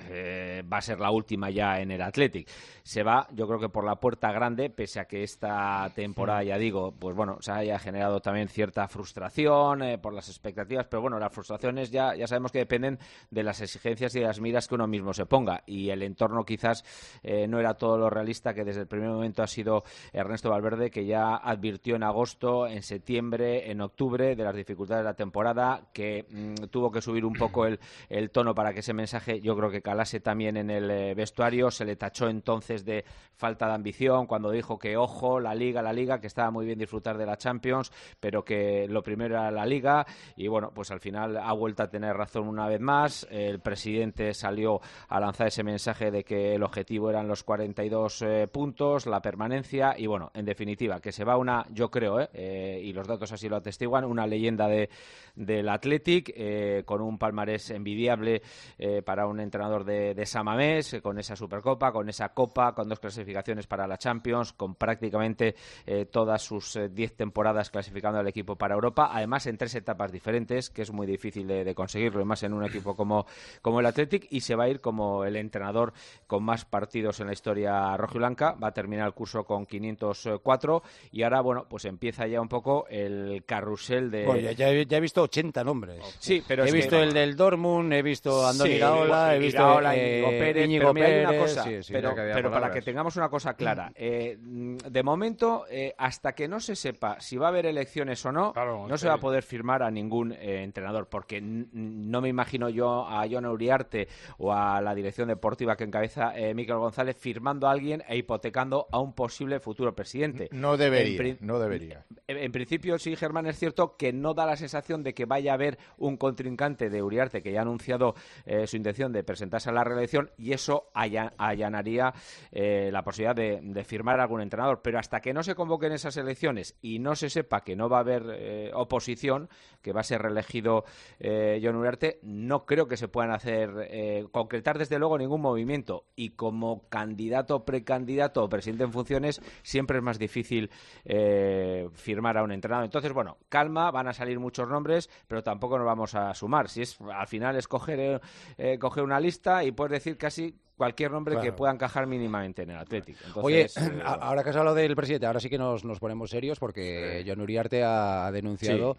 Eh, va a ser la última ya en el Athletic. Se va, yo creo que por la puerta grande, pese a que esta temporada, ya digo, pues bueno, se haya generado también cierta frustración eh, por las expectativas, pero bueno, las frustraciones ya, ya sabemos que dependen de las exigencias y de las miras que uno mismo se ponga, y el entorno quizás eh, no era todo lo realista que desde el primer momento ha sido Ernesto Valverde, que ya advirtió en agosto, en septiembre, en octubre de las dificultades de la temporada, que mmm, tuvo que subir un poco el, el tono para que ese mensaje, yo creo que calase también en el eh, vestuario. Se le tachó entonces de falta de ambición cuando dijo que ojo, la Liga, la Liga, que estaba muy bien disfrutar de la Champions, pero que lo primero era la Liga, y bueno, pues al final ha vuelto a tener razón una vez más. El presidente salió a lanzar ese mensaje de que el objetivo eran los cuarenta y dos eh, puntos, la permanencia, y bueno, en definitiva, que se va una, yo creo, eh, eh, y los datos así lo atestiguan, una leyenda de, del Athletic, eh, con un palmarés envidiable eh, para un entrenador de, de San Mamés, eh, con esa Supercopa, con esa Copa, con dos clasificaciones para la Champions, con prácticamente eh, todas sus eh, diez temporadas clasificando al equipo para Europa, además en tres etapas diferentes, que es muy difícil de, de conseguirlo, y más en un equipo como, como el Athletic, y se va a ir como el entrenador con más partidos en la historia rojiblanca. Va a terminar el curso con quinientos cuatro y ahora, bueno, pues empieza ya un poco el carrusel de... Bueno, ya, ya he, ya he visto ochenta nombres. Sí, pero he es visto que... el del Dortmund, he visto a Andoni Sí, Iraola, he visto Iraola, eh, Íñigo Pérez, Íñigo pero mira, hay una Pérez, cosa, sí, sí, pero, ya que había pero para palabras. que tengamos una cosa clara, eh, de momento, eh, hasta que no se sepa si va a haber elecciones o no, Claro, no sí. se va a poder firmar a ningún eh, entrenador, porque n- no me imagino yo a Jon Uriarte o a la dirección deportiva que encabeza eh, Mikel González firmando a alguien e hipotecando a un posible futuro presidente. No debería, En pri- no debería. En, en principio, sí, Germán, es cierto que no da la sensación de que vaya a haber un contrincante de Uriarte que ya ha anunciado eh, su intención de presentarse a la reelección, y eso alla- allanaría eh, la posibilidad de, de firmar a algún entrenador. Pero hasta que no se convoquen esas elecciones y no se sepa que no va a haber eh, oposición, que va a ser reelegido eh, Jon Uriarte, no creo que se puedan hacer, eh, concretar desde luego ningún movimiento. Y como candidato, precandidato o presidente en funciones, siempre es más difícil eh, firmar a un entrenador. Entonces, bueno, calma, van a salir muchos nombres, pero tampoco nos vamos a sumar. Si es al final es coger, eh, eh, coger una lista y puedes decir casi cualquier nombre Claro. que pueda encajar mínimamente en el Athletic. Entonces, Oye, eh, a- ahora que has hablado del presidente, ahora sí que nos, nos ponemos serios porque Jon Uriarte ha denunciado Sí.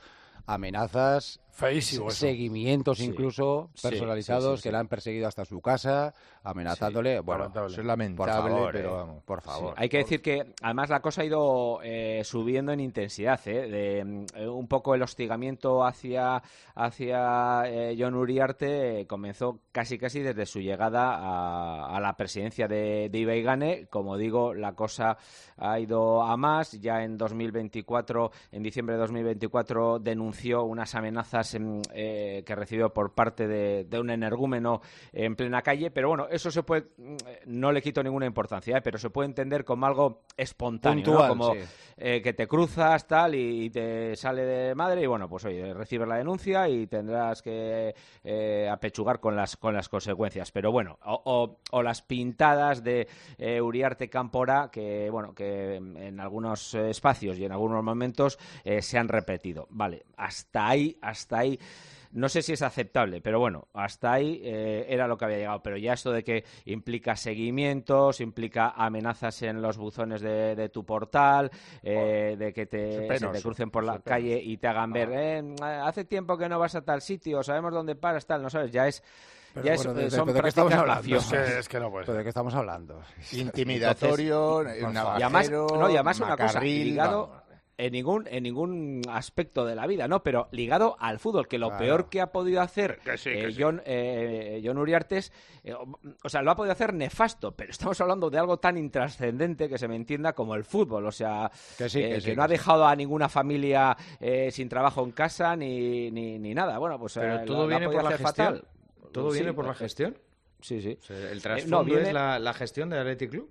amenazas, Feísimo eso. seguimientos Sí. incluso Sí, personalizados sí, sí, que sí. le han perseguido hasta su casa, amenazándole. Sí, bueno, lamentable. eso es lamentable, Por favor, pero eh. vamos, por favor. Hay que decir que además la cosa ha ido eh, subiendo en intensidad, ¿eh? De, mm, eh, un poco el hostigamiento hacia, hacia eh, Jon Uriarte eh, comenzó casi casi desde su llegada a, a la presidencia de, de Ibaigane. Como digo, la cosa ha ido a más. Ya en dos mil veinticuatro, en diciembre de dos mil veinticuatro, denunció unas amenazas en, eh, que recibió por parte de, de un energúmeno en plena calle. Pero bueno, eso se puede, no le quito ninguna importancia, ¿eh? Pero se puede entender como algo espontáneo, Puntual, ¿no? Como sí. eh, que te cruzas tal y, y te sale de madre y bueno, pues oye, recibes la denuncia y tendrás que eh, apechugar con las con las consecuencias. Pero bueno, o, o, o las pintadas de eh, Uriarte Cámpora que bueno, que en algunos eh, espacios y en algunos momentos eh, se han repetido. Vale, hasta ahí, hasta ahí. No sé si es aceptable, pero bueno, hasta ahí eh, era lo que había llegado. Pero ya esto de que implica seguimientos, implica amenazas en los buzones de, de tu portal, eh, de que te, penoso, se te crucen por la eso es calle y te hagan ver, eh, hace tiempo que no vas a tal sitio, sabemos dónde paras, tal, no sabes, ya es... Pero ya bueno, es, ¿de- son de- de qué estamos prácticas hablando? mafiosas. Es que- es que no puede ¿Pero de qué estamos hablando? Intimidatorio, Entonces, un y además, navajero, no, y además una cosa, macarril, ligado vamos. en ningún, en ningún aspecto de la vida, ¿no? Pero ligado al fútbol, que lo Claro. peor que ha podido hacer Que sí, eh, que sí. John, eh, Jon Uriarte es, eh, o sea, lo ha podido hacer nefasto, pero estamos hablando de algo tan intrascendente que se me entienda como el fútbol, o sea, Que sí, eh, que que, sí, no que ha sí. dejado a ninguna familia eh, sin trabajo en casa ni, ni, ni nada. Bueno, pues Pero eh, todo lo- lo ha viene podido por la hacer gestión. fatal. ¿Todo Sí, viene por la eh, gestión? Sí, sí. O sea, ¿El Eh, trasfondo no, viene- es la, la gestión del Athletic Club?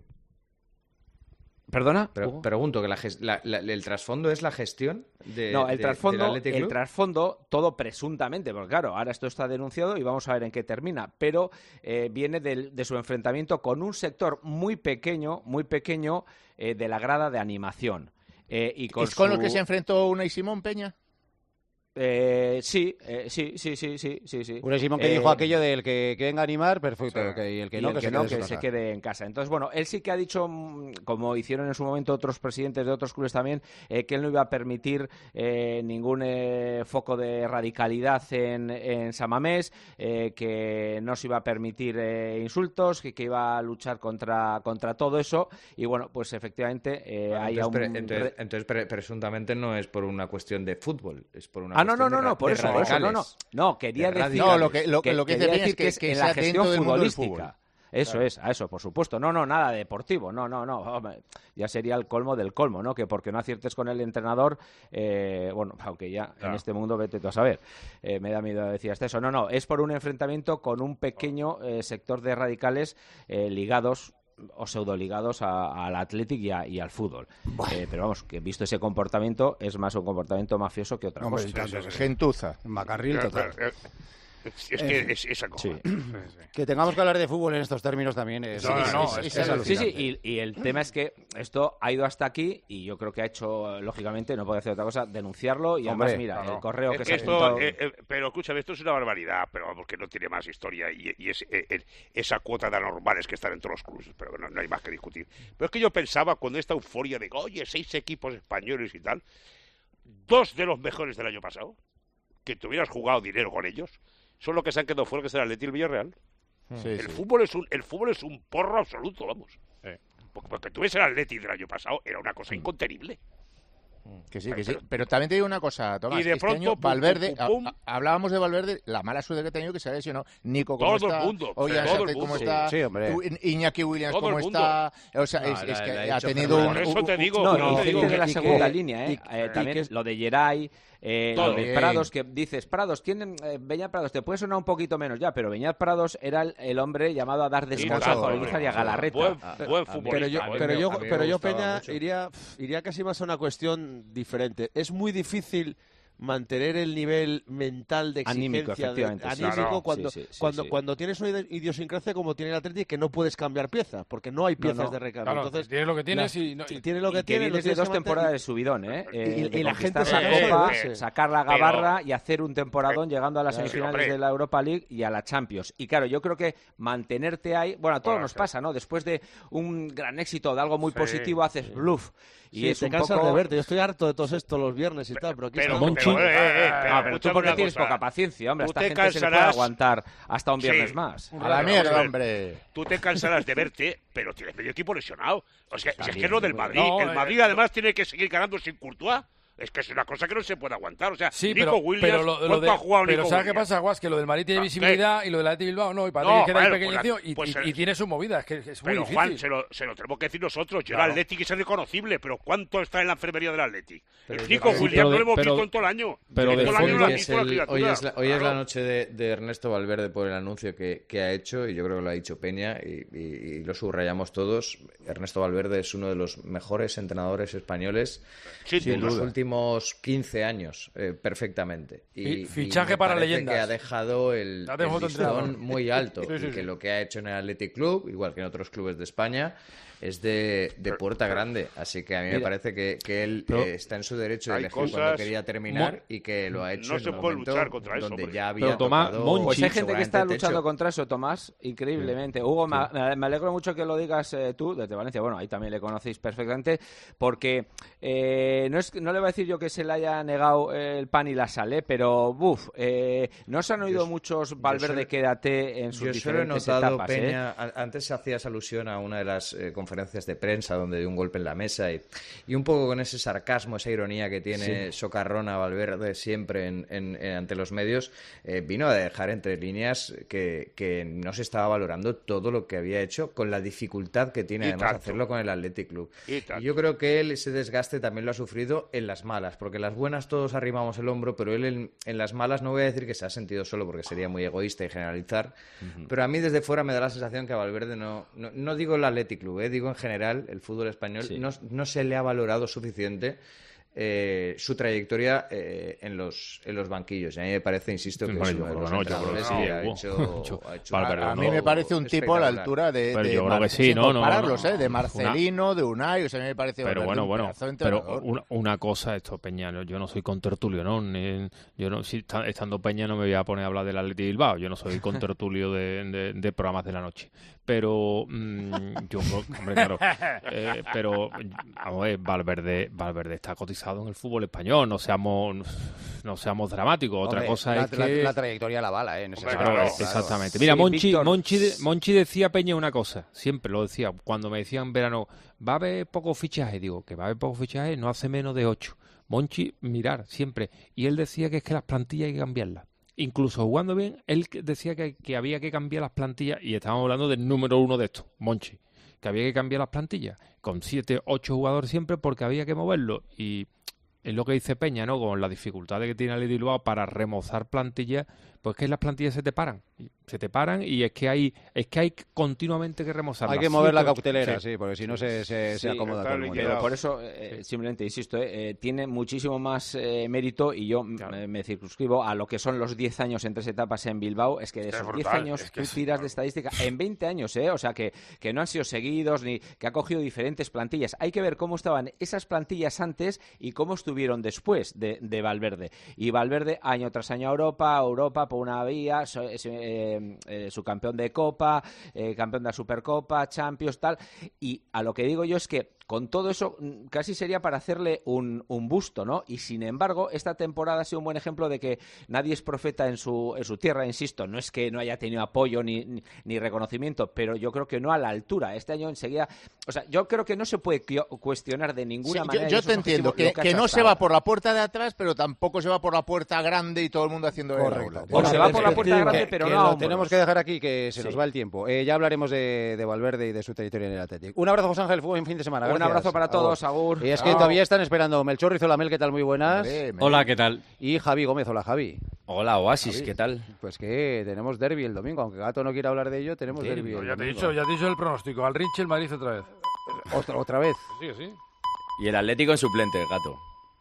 ¿Perdona? Pero, Hugo. pregunto, que la, ges- la- la- ¿el trasfondo es la gestión de, No, el de- trasfondo, del Athletic el Club? trasfondo, todo presuntamente, porque claro, ahora esto está denunciado y vamos a ver en qué termina, pero eh, viene del- de su enfrentamiento con un sector muy pequeño, muy pequeño eh, de la grada de animación. Eh, y con ¿Es con su- los que se enfrentó Unai Simón Peña? Eh, sí, eh, sí, sí, sí, sí, sí, sí. Un Simón que Eh, dijo aquello del que, que venga a animar, perfecto, que- y el que y no, el que, que se no, quede en que su se casa. quede en casa. Entonces, bueno, él sí que ha dicho, mm, como hicieron en su momento otros presidentes de otros clubes también, eh, que él no iba a permitir eh, ningún eh, foco de radicalidad en, en San Mamés, eh, que no se iba a permitir eh, insultos, que, que iba a luchar contra, contra todo eso. Y bueno, pues efectivamente eh, Bueno, hay entonces, aún... pre- entonces, entonces pre- presuntamente no es por una cuestión de fútbol, es por una Ah, no, no, cuestión no, de, no, ra- por de eso, por eso, no, no, radicales. no, quería De decir... No, lo que- lo que- que- lo que quería decía decir es que- que es que en sea la dentro gestión del mundo del futbolística. fútbol. Eso Claro. es, a eso, por supuesto. No, no, nada deportivo, no, no, no. Hombre, ya sería el colmo del colmo, ¿no? Que porque no aciertes con el entrenador, eh, bueno, aunque ya en este mundo vete tú a saber, eh, me da miedo decir hasta eso. No, no, es por un enfrentamiento con un pequeño eh, sector de radicales eh, ligados o pseudo ligados a- al Athletic y, a- y al fútbol. Eh, pero vamos, que visto ese comportamiento, es más un comportamiento mafioso que otra Hombre, cosa. y tanto, sí, sí. Gentuza. Macarril Claro, total. claro, eh, Es, es En que fin. es esa cosa. Que tengamos que hablar de fútbol en estos términos también es... No, no, es- no, es- es- es Sí, sí, alucinante. y, y el tema es que esto ha ido hasta aquí y yo creo que ha hecho, lógicamente, no puede hacer otra cosa, denunciarlo y Hombre, además, mira, No, no. el correo Es que que se ha esto, apuntado... eh, eh, pero escúchame, esto es una barbaridad, pero vamos, que no tiene más historia y, y es eh, eh, esa cuota de anormales que están en todos los clubes, pero no, no hay más que discutir. Pero es que yo pensaba cuando esta euforia de, oye, seis equipos españoles y tal, dos de los mejores del año pasado, que te hubieras jugado dinero con ellos, son los que se han quedado fuera, que es el Atleti y el Villarreal. Sí, el, sí. Fútbol es un, el fútbol es un porro absoluto, vamos. Porque, porque tú ves el Atleti del año pasado, era una cosa incontenible. Que sí, que sí. Pero también te digo una cosa, Tomás. Y de este pronto, año, pum, Valverde, pum, pum, pum. a- a- hablábamos de Valverde, la mala suerte que ha tenido que se ha lesionado. Nico, ¿cómo Todo el está? mundo, Ollán todo el Sánchez, ¿cómo mundo. está? Sí, hombre. U- Iñaki Williams, Todo el ¿cómo mundo. está? O sea, No, es, la- es que la ha ha hecho tenido un... Por eso un- te un- digo, No, no, y te gente digo de la y que- segunda y- línea, ¿eh? y- Eh, y también que- lo de Geray, eh, Todo lo de bien. Prados, que dices, Prados, tienen, eh, Beñat Prados, te puede sonar un poquito menos ya, pero Beñat Prados era el, el hombre llamado a dar descanso tanto, a Zorrilla y a Galarreta. Buen, Ah, buen a mí- Pero yo, futbolista. a mí pero me- yo, a mí me pero yo gustaba Peña, mucho. iría, pf, iría casi más a una cuestión diferente. Es muy difícil mantener el nivel mental de Anímico, exigencia, de- efectivamente, sí. anímico Claro. cuando, Sí, sí, sí, cuando, sí. cuando tienes una ide- idiosincrasia como tiene el Atlético, que no puedes cambiar pieza, porque no hay piezas no. de recambio. Claro, Entonces, tienes lo que tienes la- y no- si tienes lo que Y que tienes, lo vienes de tienes dos que mantener. temporadas de subidón, ¿eh? Eh, Y- y de la gente conquistar se la cansa de Copa, verse. sacar la Pero- gabarra y hacer un temporadón llegando a las Claro, semifinales hombre. de la Europa League y a la Champions. Y claro, yo creo que mantenerte ahí, bueno, a todos Bueno, nos sí. pasa, ¿no? Después de un gran éxito, de algo muy Sí, positivo, haces bluff. Y Sí, es te un cansas poco... de verte. Yo estoy harto de todos estos los viernes y tal, pero aquí Pero, estamos. pero tú, eh, eh, eh, no, pero tú escúchame porque una tienes cosa. poca paciencia, hombre. A Tú esta te gente se le puede cansarás- aguantar hasta un viernes Sí. más. A la mierda, Vamos hombre. Tú te cansarás de verte, pero tienes medio equipo lesionado. O sea, si es que También, es lo del muy Madrid. bien. No, el eh, Madrid además tiene que seguir ganando sin Courtois. Es que es una cosa que no se puede aguantar. O sea, Sí, Nico pero, Williams, pero lo, lo ¿cuánto de, ha jugado pero Nico ¿sabes qué Williams? pasa, Guas? Que lo del Madrid tiene Ah, visibilidad y lo del Athletic Bilbao no, y para No, ti queda ahí bueno, pequeñecillo pues la- y, pues y- el- y tiene sus movidas, es que es muy Pero difícil. Juan, se lo, se lo tenemos que decir nosotros. Yo Claro. el Athletic es reconocible, pero ¿cuánto está en la enfermería del Athletic? Pero El yo Nico creo- Williams pero no de- lo hemos pero- visto en todo el año. Pero en de todo el año no lo ha fondo, visto la hoy, es la, criatura. hoy es la Claro. noche de, de Ernesto Valverde por el anuncio que, que ha hecho, y yo creo que lo ha dicho Peña, y, y- y lo subrayamos todos. Ernesto Valverde es uno de los mejores entrenadores españoles Sin de los duda. últimos quince años, eh, perfectamente. Y, Fi- fichaje y me para parece leyendas. que ha dejado el, Ya tenemos el otro entrenador. listón muy alto, Sí, sí, y sí. que lo que ha hecho en el Athletic Club, igual que en otros clubes de España, es de, de puerta grande. Así que a mí me Mira, parece que, que él pero eh, está en su derecho de hay elegir cuando cosas quería terminar muy- y que lo ha hecho no en se un puede momento luchar contra eso, donde hombre. ya había Pero Tomás, tocado, Monchi- Pues hay gente que está seguramente, luchando techo. contra eso, Tomás, increíblemente. Hugo, me, me alegro mucho que lo digas eh, tú, desde Valencia. Bueno, ahí también le conocéis perfectamente, porque eh, no, es, no le voy a decir yo que se le haya negado eh, el pan y la sal, eh, pero, buf, eh, no se han oído Yo- muchos Valverde solo- quédate en sus Yo solo he diferentes notado, etapas. eh. Peña, a- antes hacías alusión a una de las eh, conferencias de prensa donde dio un golpe en la mesa y, y un poco con ese sarcasmo, esa ironía que tiene socarrona Valverde siempre en, en- en- ante los medios, eh, vino a dejar entre líneas que, que no se estaba valorando todo lo que había hecho con la dificultad que tiene Y además tanto. hacerlo con el Athletic Club. Y tanto. Y yo creo que él ese desgaste también lo ha sufrido en las malas, porque en las buenas todos arrimamos el hombro, pero él en, en las malas no voy a decir que se ha sentido solo porque sería muy egoísta y generalizar, pero a mí desde fuera me da la sensación que a Valverde no, no, no digo el Athletic Club, eh, digo en general el fútbol español, Sí. no, no se le ha valorado suficiente eh, su trayectoria eh, en los en los banquillos. Y a mí me parece, insisto, que Bueno, es yo uno de creo los que no, yo creo entrenadores que sí, que ha Hugo. hecho, Yo- ha hecho Valverde, A algo mí me parece un tipo a la espectacular. altura de, Pero de yo creo Mar- que sí, sin ¿no? No, compararlos, no, ¿eh? de no. Marcelino, de Unai, o sea, a mí me parece Pero Valverde bueno, un bueno, pedazo de pero entrenador. una, una cosa esto, Peña, no, yo no soy contertulio, ¿no? Ni- yo no, si está- estando Peña no me voy a poner a hablar del Athletic Bilbao, yo no soy contertulio de, de, de programas de la noche, pero mm, yo, hombre, claro, eh, pero vamos a ver, Valverde, Valverde está cotizado en el fútbol español, no seamos, no seamos dramáticos, otra Hombre, cosa la, es la- que... la trayectoria la bala, ¿eh? En ese Hombre, sentido, claro, Exactamente. Sí, Mira, Monchi, Víctor. Monchi, de- Monchi decía Peña una cosa, siempre lo decía, cuando me decían en verano, va a haber poco fichaje, digo, que va a haber poco fichaje, no hace menos de ocho. Monchi, mirar, siempre. Y él decía que es que las plantillas hay que cambiarlas. Incluso jugando bien, él que- decía que, que había que cambiar las plantillas, y estábamos hablando del número uno de esto, Monchi, que había que cambiar las plantillas, con siete, ocho jugadores siempre, porque había que moverlo. Y es lo que dice Peña, ¿no? Con las dificultades que tiene el Bilbao para remozar plantillas, pues que las plantillas se te paran, se te paran y es que hay es que hay continuamente que remozarlas. Hay que mover la Siete, ocho. cautelera, Sí. sí, porque si no se, se, se Sí, acomoda está todo el mundo. liquidado. Pero por eso, eh, simplemente insisto, eh, eh, tiene muchísimo más eh, mérito y yo me, me circunscribo a lo que son los diez años en tres etapas en Bilbao. Es que de Es esos brutal, diez años es que tú es- tiras de estadística en veinte años, ¿eh? O sea, que, que no han sido seguidos ni que ha cogido diferentes plantillas. Hay que ver cómo estaban esas plantillas antes y cómo estuvieron después de, de Valverde. Y Valverde, año tras año, a Europa, Europa por una vía, so- eh, eh, eh, su campeón de Copa, eh, campeón de la Supercopa, Champions, tal. Y a lo que digo yo es que con todo eso mm, casi sería para hacerle un, un busto, ¿no? Y sin embargo, esta temporada ha sido un buen ejemplo de que nadie es profeta en su, en su tierra, insisto. No es que no haya tenido apoyo ni, ni, ni reconocimiento, pero yo creo que no a la altura. Este año enseguida... O sea, yo creo que no se puede cu- cuestionar de ninguna Sí, manera. yo y yo eso te es entiendo, objetivo, que, lo que ha no hecho se hasta va ahora. por la puerta de atrás, pero tampoco se va por la puerta grande y todo el mundo haciendo de Correcto. Raúl. O se va por la puerta Que- grande, pero que no a lo hombros. tenemos que dejar aquí, que se nos Sí. va el tiempo. Eh, ya hablaremos de, de Valverde y de su trayectoria en el Atlético. Un abrazo, José Ángel, buen fin de semana. Un Gracias. abrazo para todos, agur. Y es que Chao. todavía están esperando Melchor Rizolamel, ¿qué tal? Muy buenas. Hombre, me- Hola, ¿qué tal? Y Javi Gómez, hola Javi. Hola, Oasis, Javi. ¿qué tal? Pues que tenemos derbi el domingo, aunque Gato no quiera hablar de ello, tenemos Derbi, derbi el Ya te he domingo. dicho, ya te he dicho el pronóstico. Al Rinche el Madrid otra vez. Otra, otra vez. Sí, sí. Y el Atlético en suplente, Gato.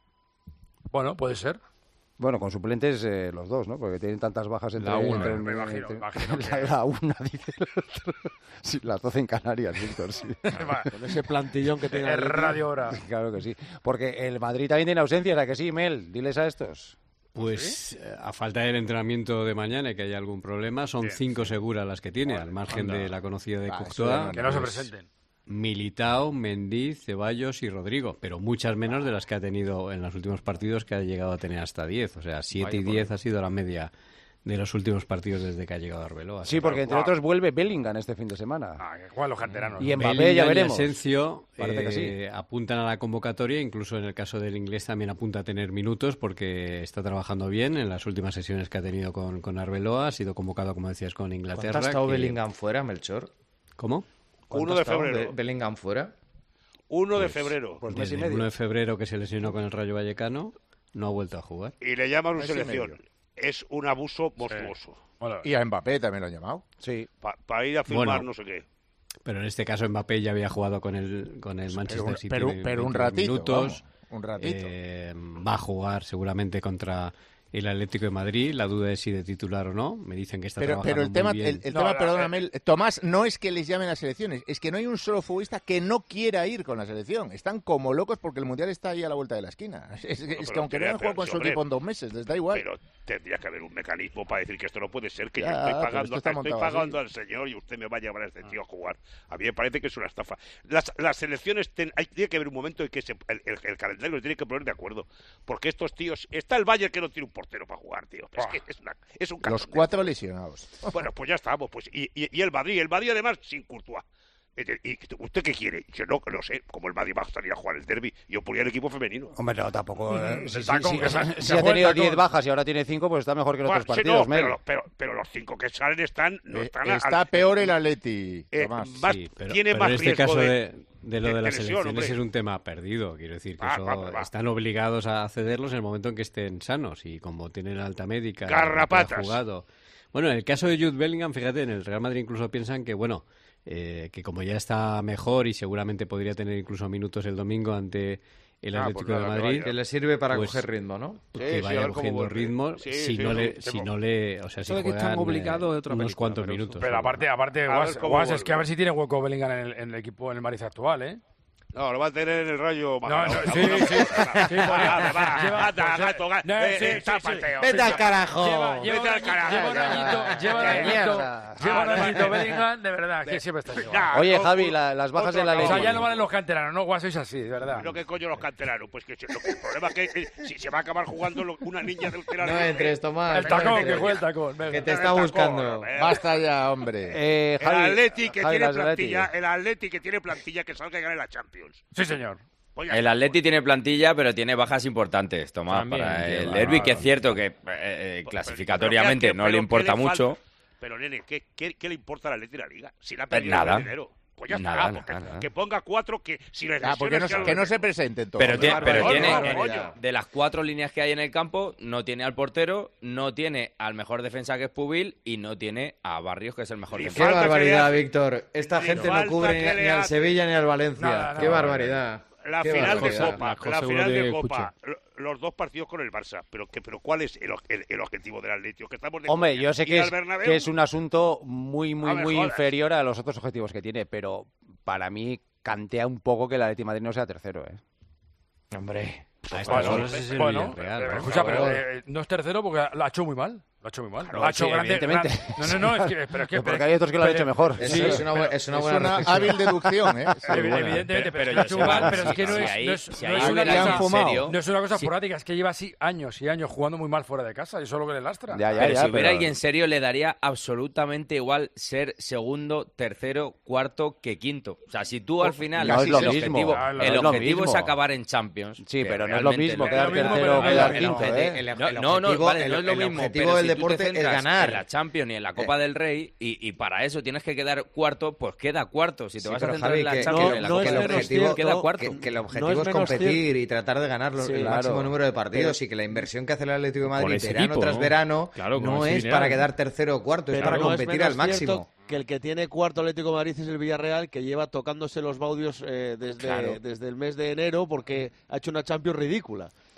Bueno, puede ser. Bueno, con suplentes eh, los dos, ¿no? Porque tienen tantas bajas entre... La una. entre- Me imagino, entre- imagino que- la, la una, dice el otro. Sí, las doce en Canarias, Víctor, sí. Con ese plantillón que tiene. Es el Atlético. radio hora. Claro que sí. Porque el Madrid también tiene ausencias, ¿a que sí, Mel? Diles a estos. Pues eh, a falta del entrenamiento de mañana y que haya algún problema, son Bien, cinco seguras las que tiene, Vale, al margen anda. de la conocida de Ah, eso Courtois. ya no- Que no se pues, presenten. Militao, Mendy, Ceballos y Rodrigo, pero muchas menos de las que ha tenido en los últimos partidos, que ha llegado a tener hasta diez. O sea, siete y diez ha sido la media de los últimos partidos desde que ha llegado Arbeloa. Sí, porque entre otros vuelve Bellingham este fin de semana. Ah, que juegan los canteranos. Y Mbappé, Bellingham ya veremos. Y Asensio Parece que sí. eh, apuntan a la convocatoria, incluso en el caso del inglés también apunta a tener minutos porque está trabajando bien en las últimas sesiones que ha tenido con, con Arbeloa. Ha sido convocado, como decías, con Inglaterra. ¿Cuánto ha estado que... Bellingham fuera, Melchor? ¿Cómo? uno de febrero. ¿Bellingham fuera? uno de Pues, febrero. Pues desde el uno de febrero que se lesionó con el Rayo Vallecano, no ha vuelto a jugar. Y le llaman una Mes y selección. medio. Es un abuso monstruoso. Bueno, Y a Mbappé también lo han llamado. Sí. Para ir a firmar Bueno. no sé qué. Pero en este caso Mbappé ya había jugado con el, con el Manchester un- City pero- veinte pero un ratito, minutos. vamos, un ratito. Eh, va a jugar seguramente contra el Atlético de Madrid. La duda es si de titular o no. Me dicen que está Pero, trabajando pero el tema, muy bien. el, el No, tema la- perdóname, el- Tomás, no es que les llamen a las selecciones, es que no hay un solo futbolista que no quiera ir con la selección. Están como locos porque el Mundial está ahí a la vuelta de la esquina. Es, es que- es que pero aunque no tendría- hayan jugado con pero, su hombre, equipo en dos meses, les da igual. Pero tendría que haber un mecanismo para decir que esto no puede ser, que Ya, yo estoy pero pagando, esto está estoy montado pagando así. al señor y usted me va a llevar a este tío a jugar. A mí me parece que es una estafa. Las, las selecciones, ten- hay, tiene que haber un momento en que se- el, el- el calendario lo tiene que poner de acuerdo. Porque estos tíos, está el Bayern que no tiene un portero para jugar, tío. Es que es, una, es un Los cachondeo. cuatro lesionados. Bueno, pues ya estamos. Pues, y, y, y el Madrid, el Madrid además sin Courtois. ¿Y usted qué quiere? Yo no, no sé, como el Madrid va a salir a jugar el derbi, yo ponía el equipo femenino. Hombre, no, tampoco. eh, si, El si- tacón, si- que se- si se ha juega el tenido tacón. diez bajas y ahora tiene cinco, pues está mejor que en Bueno, otros sí, partidos, no, Mel. pero, pero, pero los cinco que salen están, no Eh, están a- está al- peor el Atleti, Eh, Tomás. más- Sí, pero, tiene pero más en este riesgo caso de- de, de lo de, de las lesión, selecciones hombre. es un tema perdido. Quiero decir que Va, eso va, va, va. están obligados a cederlos en el momento en que estén sanos y como tienen alta médica, Garrapatas. ha jugado. Bueno, en el caso de Jude Bellingham, fíjate, en el Real Madrid incluso piensan que bueno, eh, que como ya está mejor y seguramente podría tener incluso minutos el domingo ante el Ah, Atlético pues de nada, que Madrid, vaya. Que le sirve para pues, coger ritmo, ¿no? pues Sí, que sí, vaya a ver cómo cogiendo vuelve. ritmo, Sí, si sí, no sí, le, sí, si sí. no le, o sea, si Eso de que están juegan, eh, obligados de otra unos película, cuantos pero minutos. Pero aparte, aparte, A ver Guas, cómo Guas, es vuelve. que a ver si tiene hueco Bellingham en el, en el equipo, en el Madrid actual, ¿eh? No, lo va a tener en el Rayo. No, no, sí, sí, sí, Va, va, Lleva- anda, pues, gato, gato, no, eh, sí, eh, sí, tápate, sí. hombre. Vete al carajo. Lleva, lleva, Vete al un carajo. añito, lleva un añito, lleva un Qué añito, mierda. lleva un Ah, añito vale. Bellingham, de verdad, que siempre está igual. Ya, Oye, o- Javi, o- la- las bajas otro de la O sea, caballo. ya no valen los canteranos, ¿no? Guas, sois así, de verdad. Pero qué coño los canteranos, pues que si- lo que- el problema es que eh, si se va a acabar jugando lo- una niña del No entres, Tomás. El no tacón, entres. que fue el tacón. venga. Que te está tacón, buscando. eh. Basta ya, hombre. Eh, El Javi, Atleti que Javi, tiene las del Atleti. plantilla, el Atleti que tiene plantilla que salga y gane la Champions. Sí, señor. Pues ya El está, Atleti tiene plantilla, pero tiene bajas importantes, Tomás, También, para tío, el claro, derbi, que es claro. cierto que eh, eh, clasificatoriamente Pero, no pero, le ¿qué importa falta? mucho. Pero, nene, ¿qué, qué, qué le importa al Atleti la Liga? Si la ha Pues perdido nada. en enero. Pues ya Nada, está, porque- nada, nada. que ponga cuatro que si les Ah, porque no, lesiones que no sean- se presenten todos. Pero, tiene, Qué pero barbaridad. tiene, coño. eh, de las cuatro líneas que hay en el campo, no tiene al portero, no tiene al mejor defensa que es Pubil y no tiene a Barrios, que es el mejor Ni Qué defensa. falta que barbaridad, le hace- Víctor. Esta ni gente no falta cubre que ni, le ni al hace- Sevilla ni al Valencia. Nada, Qué nada, barbaridad. La Qué final de barbaridad. Copa, Marco la seguro final de que Copa, lo- los dos partidos con el Barça. Pero, que, pero ¿cuál es el, el- el objetivo del Atlético? Que estamos de Hombre, coña. yo sé Ir que al es, Bernabéu. que es un asunto muy, muy, No me muy jodas. inferior a los otros objetivos que tiene, pero para mí cantea un poco que el Atlético de Madrid no sea tercero, ¿eh? Hombre. A estas Bueno, horas es el bueno, Villarreal, eh, ¿no? escucha, pero favor. eh, no es tercero porque lo ha hecho muy mal. Lo ha hecho muy mal. Claro, lo ha hecho sí, grande. evidentemente. gran- No, no, no, es que, pero es que. Porque pero- hay otros que lo han pero- hecho mejor. Eso Sí, es una, bu- pero- es una Es buena una reflexión. hábil deducción, ¿eh? Sí, Evi- buena. Evidentemente, pero, Pero es que lo ha hecho Joseba, mal, pero es si- que no si es, ahí- no es, si no ahí es una hubiera cosa, fumado. serio, no es una cosa si- esporádica, es que lleva así años y años jugando muy mal fuera de casa, y eso es lo que le lastra. Ya, ya, Pero ya, si hubiera pero- alguien serio, le daría absolutamente igual ser segundo, tercero, cuarto que quinto. O sea, si tú al final No es el lo objetivo, mismo. No, no el es lo objetivo es mismo. acabar en Champions. Sí, que pero no es lo realmente mismo lo- quedar lo mismo, tercero pero o no es quedar lo quinto, mismo. ¿eh? El- el No, no, no, objetivo- vale, el- no es lo el mismo. objetivo pero del si tú te deporte es centras ganar. En la Champions y en la Copa del Rey, y, y para eso tienes que quedar cuarto, pues queda cuarto. Si te Sí, vas a pero, centrar Javi, en la que- Champions que- y en la que Copa el del Rey, objetivo- queda cuarto. que- que el No objetivo es es menos competir y tratar de ganar los- Sí, el claro. máximo número de partidos Pero- y que la inversión que hace el Atlético de Por Madrid ese verano equipo, tras ¿no? verano Claro, con no ese es dinero. para quedar tercero o cuarto, es Pero para no es competir menos al máximo. cierto que el que tiene cuarto Atlético de Madrid es el Villarreal, que lleva tocándose los baudios eh, desde, Claro. desde el mes de enero porque ha hecho una Champions ridícula.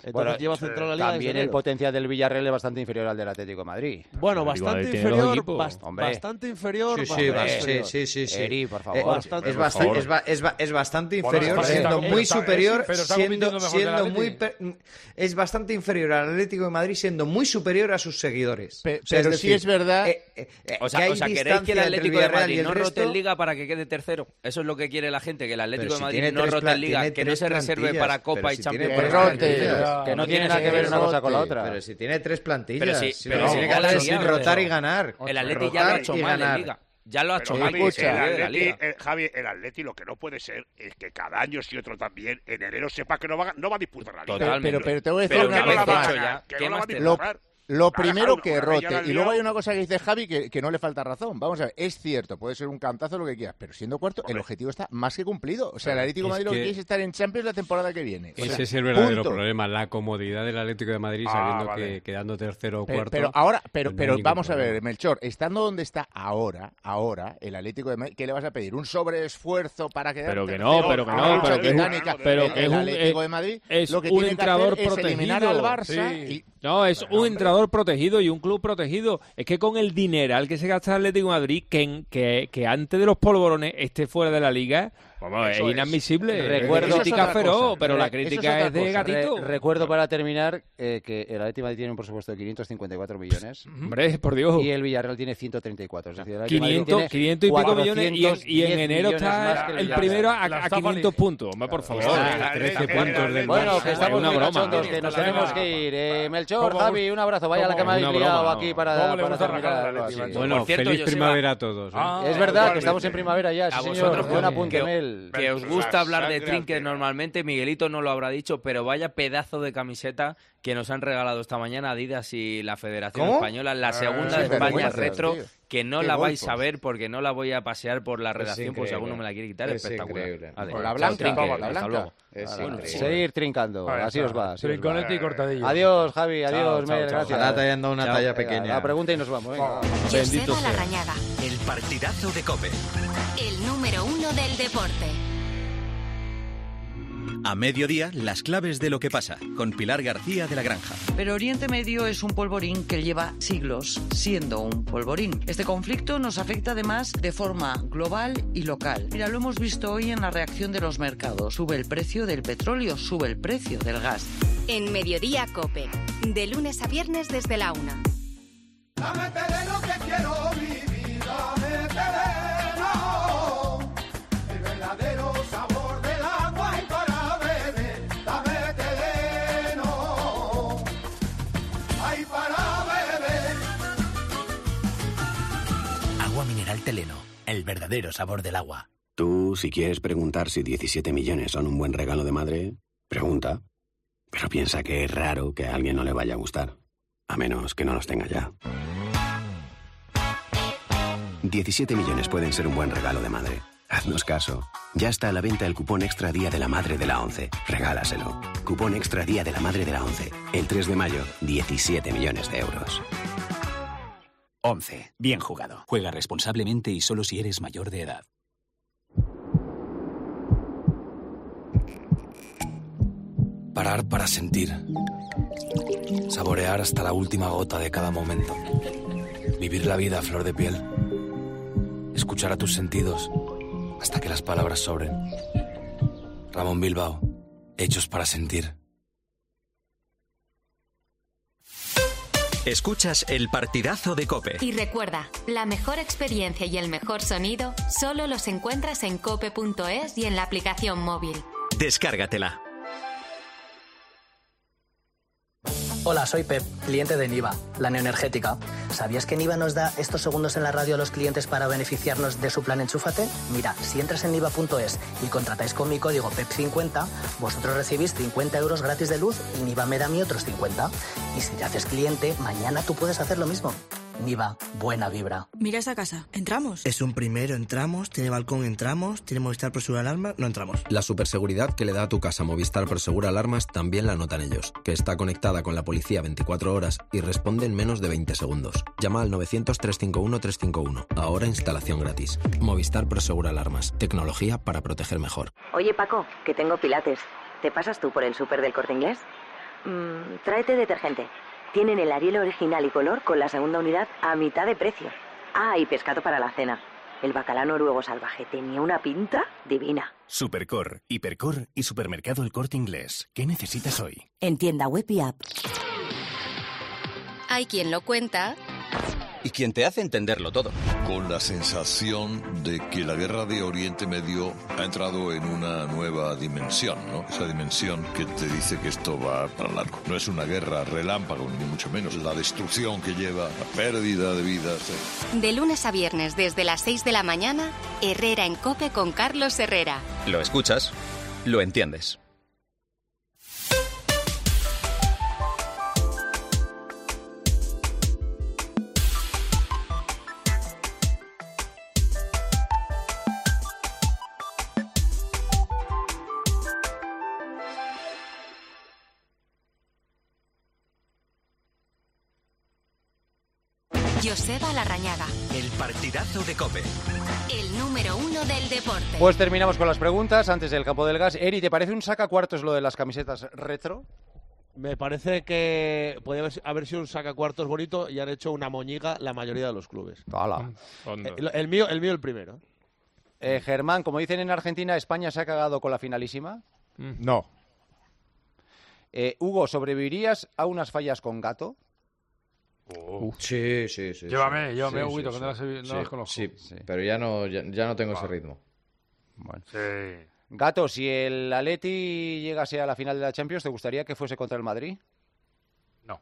Entonces Bueno, lleva centrado la Liga también desde el enero. potencial del Villarreal es bastante inferior al del Atlético de Madrid. Bueno, bastante inferior, bast- Hombre. bastante inferior, Sí, sí, bastante va- sí, inferior. sí, sí, sí. Eri, por favor. Eh, Bastante, es, por bastante, favor. es, ba- es, ba- es bastante Bueno, inferior, está- siendo está- muy está- superior, pero está siendo, compitiendo mejor que el siendo muy Atleti. pe- es bastante inferior al Atlético de Madrid, siendo muy superior a sus seguidores. Pe- O sea, pero sí es verdad- eh, eh, eh, O que sea, hay o sea, ¿queréis que distancia el entre Atlético de Villarreal y Madrid el no rote resto? en Liga para que quede tercero? Eso es lo que quiere la gente, que el Atlético Pero de si Madrid tiene no tres rote pla- en Liga, tiene que no tres se reserve plantillas, para Copa pero y si Champions. tiene para tres ganar. plantillas. Que no tiene nada que ver una cosa con la otra. Pero si tiene tres plantillas. Pero sí, si pero no, sí, sin ya lo ha sin liado, rotar y pero- ganar. El Atleti ya Rotar lo ha hecho y mal en ganar. Liga. Ya lo ha hecho Pero, mal Javi, y se el pierde la Atleti, Liga. el, Javi, el Atleti lo que no puede ser es que cada año si otro también en enero sepa que no va, a- no va a disputar la Liga. Pero, pero, pero te voy a decir Pero una que no la cosa. va a ganar, que no la va a Lo, disputar. lo Ha primero dejado que una rote. raya al Y luego liado. hay una cosa que dice Javi que, que no le falta razón. Vamos a ver, es cierto, puede ser un cantazo lo que quieras, pero siendo cuarto, el objetivo está más que cumplido. O sea, el Atlético de Es Madrid lo que que- quiere es estar en Champions la temporada que viene. O Ese sea, es el verdadero punto. problema, la comodidad del Atlético de Madrid Ah, sabiendo vale. que quedando tercero o Pero, cuarto. pero ahora, pero, pues no hay pero ningún vamos a ver, problema. Melchor, estando donde está ahora, ahora, el Atlético de Madrid, ¿qué le vas a pedir? ¿Un sobreesfuerzo para quedar Pero que tercero? no, pero que A no, la lucha pero que es un- británica? pero el, que es el un- Atlético eh, de Madrid es lo que un tiene entrenador que hacer es eliminar al Barça Sí. y No, es un entrenador protegido y un club protegido. Es que con el dineral que se gasta el Atlético de Madrid, que, en- que, que antes de los polvorones esté fuera de la Liga, vamos, es Eso es. inadmisible. Recuerdo- Es crítica Eso es otra feroz, cosa. pero la Re- crítica eso es, de otra cosa. gatito. Re- recuerdo para terminar eh, que el Atlético de Madrid tiene un presupuesto de quinientos cincuenta y cuatro millones. Hombre, por Dios. Y el Villarreal tiene ciento treinta y cuatro. Es decir, el Atlético de Madrid quinientos, tiene quinientos y pico millones y en, cuatrocientos y en diez enero millones más está que el Villarreal. primero a, La a estafa quinientos League. puntos. Hombre, por favor. trece puntos del Bueno, Barça. que estamos una muy broma. cachondos, que nos Venga. tenemos que ir. Eh, Melchor, ¿Cómo Javi, un abrazo. Vaya la que me Una habéis liado broma, aquí no. para, ¿Cómo le para gusta terminar. arrancar al algo Atleti, así. macho? Bueno, Por cierto, feliz Joseba- primavera a todos. ¿eh? Ah, Es verdad que igualmente. estamos en primavera ya, sí, A señor. vosotros, Buen que- apunte, que- Mel. Que os La gusta hablar de sangre trinques altera. normalmente, Miguelito no lo habrá dicho, pero vaya pedazo de camiseta que nos han regalado esta mañana Adidas y la Federación ¿Cómo? Española, la segunda sí, de España vergüenza, retro, tío. que no Qué la vais golfos. a ver porque no la voy a pasear por la Es redacción, por si increíble. alguno me la quiere quitar, Es espectacular. increíble. Vale. Con la Chao, blanca, trinque, vamos, la hasta blanca. luego. Es Bueno, increíble. seguir trincando, Ahí así está. os va. así os va. Trinconetti y cortadillo. Adiós, Javi, adiós, Chao, Mel, chao, chao. gracias. Ojalá te hayan dado una Chao. talla Venga, pequeña. La pregunta y nos vamos. Venga. Bendito Joseba sea. Larrañaga, El partidazo de COPE. el número uno del deporte. A mediodía, las claves de lo que pasa, con Pilar García de la Granja. Pero Oriente Medio es un polvorín que lleva siglos siendo un polvorín. Este conflicto nos afecta además de forma global y local. Mira, lo hemos visto hoy en la reacción de los mercados. Sube el precio del petróleo, sube el precio del gas. En Mediodía COPE, de lunes a viernes desde la una. Dame terreno que quiero vivir, dame terreno, el verdadero sabor del agua y para beber, dame terreno, ay para beber. Agua mineral Teleno, el verdadero sabor del agua. Tú, si quieres preguntar si diecisiete millones son un buen regalo de madre, pregunta. Pero piensa que es raro que a alguien no le vaya a gustar. A menos que no los tenga ya. diecisiete millones pueden ser un buen regalo de madre. Haznos caso. Ya está a la venta el cupón Extra Día de la Madre de la ONCE. Regálaselo. Cupón Extra Día de la Madre de la ONCE. El tres de mayo, diecisiete millones de euros. once. Bien jugado. Juega responsablemente y solo si eres mayor de edad. Parar para sentir. Saborear hasta la última gota de cada momento. Vivir la vida a flor de piel. Escuchar a tus sentidos hasta que las palabras sobren. Ramón Bilbao, hechos para sentir. Escuchas el partidazo de COPE. Y recuerda, la mejor experiencia y el mejor sonido solo los encuentras en cope punto es y en la aplicación móvil. Descárgatela. Hola, soy Pep, cliente de Niva, la neoenergética. ¿Sabías que Niva nos da estos segundos en la radio a los clientes para beneficiarnos de su plan Enchúfate? Mira, si entras en niva punto es y contratáis con mi código P E P cincuenta, vosotros recibís cincuenta euros gratis de luz y Niva me da a mí otros cincuenta. Y si te haces cliente, mañana tú puedes hacer lo mismo. Niva, buena vibra. Mira esa casa, ¿entramos? Es un primero, entramos, tiene balcón, entramos, tiene Movistar Prosegur Alarma, no entramos. La superseguridad que le da a tu casa Movistar Prosegur Alarmas también la notan ellos, que está conectada con la policía veinticuatro horas y responde en menos de veinte segundos. Llama al novecientos, trescientos cincuenta y uno, trescientos cincuenta y uno. Ahora instalación gratis. Movistar Prosegur Alarmas. Tecnología para proteger mejor. Oye, Paco, que tengo pilates. ¿Te pasas tú por el súper del Corte Inglés? Mm, tráete detergente. Tienen el Ariel original y color con la segunda unidad a mitad de precio. Ah, y pescado para la cena. El bacalao noruego salvaje tenía una pinta divina. Supercor, Hipercor y Supermercado El Corte Inglés. ¿Qué necesitas hoy? En tienda web y app. Hay quien lo cuenta Y quien te hace entenderlo todo. Con la sensación de que la guerra de Oriente Medio ha entrado en una nueva dimensión, ¿no? Esa dimensión que te dice que esto va para largo. No es una guerra relámpago, ni mucho menos. La destrucción que lleva, la pérdida de vidas. de lunes a viernes desde las seis de la mañana, Herrera en COPE con Carlos Herrera. Lo escuchas, lo entiendes. Joseba Larrañaga, El partidazo de COPE. el número uno del deporte. Pues terminamos con las preguntas antes del campo del gas. Eri, ¿te parece un sacacuartos lo de las camisetas retro? Me parece que podría haber- haber sido un sacacuartos bonito y han hecho una moñiga la mayoría de los clubes. ¡Hala! Eh, el, el mío, el mío el primero. Eh, Germán, como dicen en Argentina, ¿España se ha cagado con la finalísima? No. Eh, Hugo, ¿sobrevivirías a unas fallas con gato? Sí, sí, sí. Llévame, sí, llévame, sí, Huguito, sí, que no las he vi- no sí, las conozco. Sí, pero ya no, ya, ya no tengo ese ritmo. Bueno. Sí. Gato, si el Atleti llegase a la final de la Champions, ¿te gustaría que fuese contra el Madrid? No.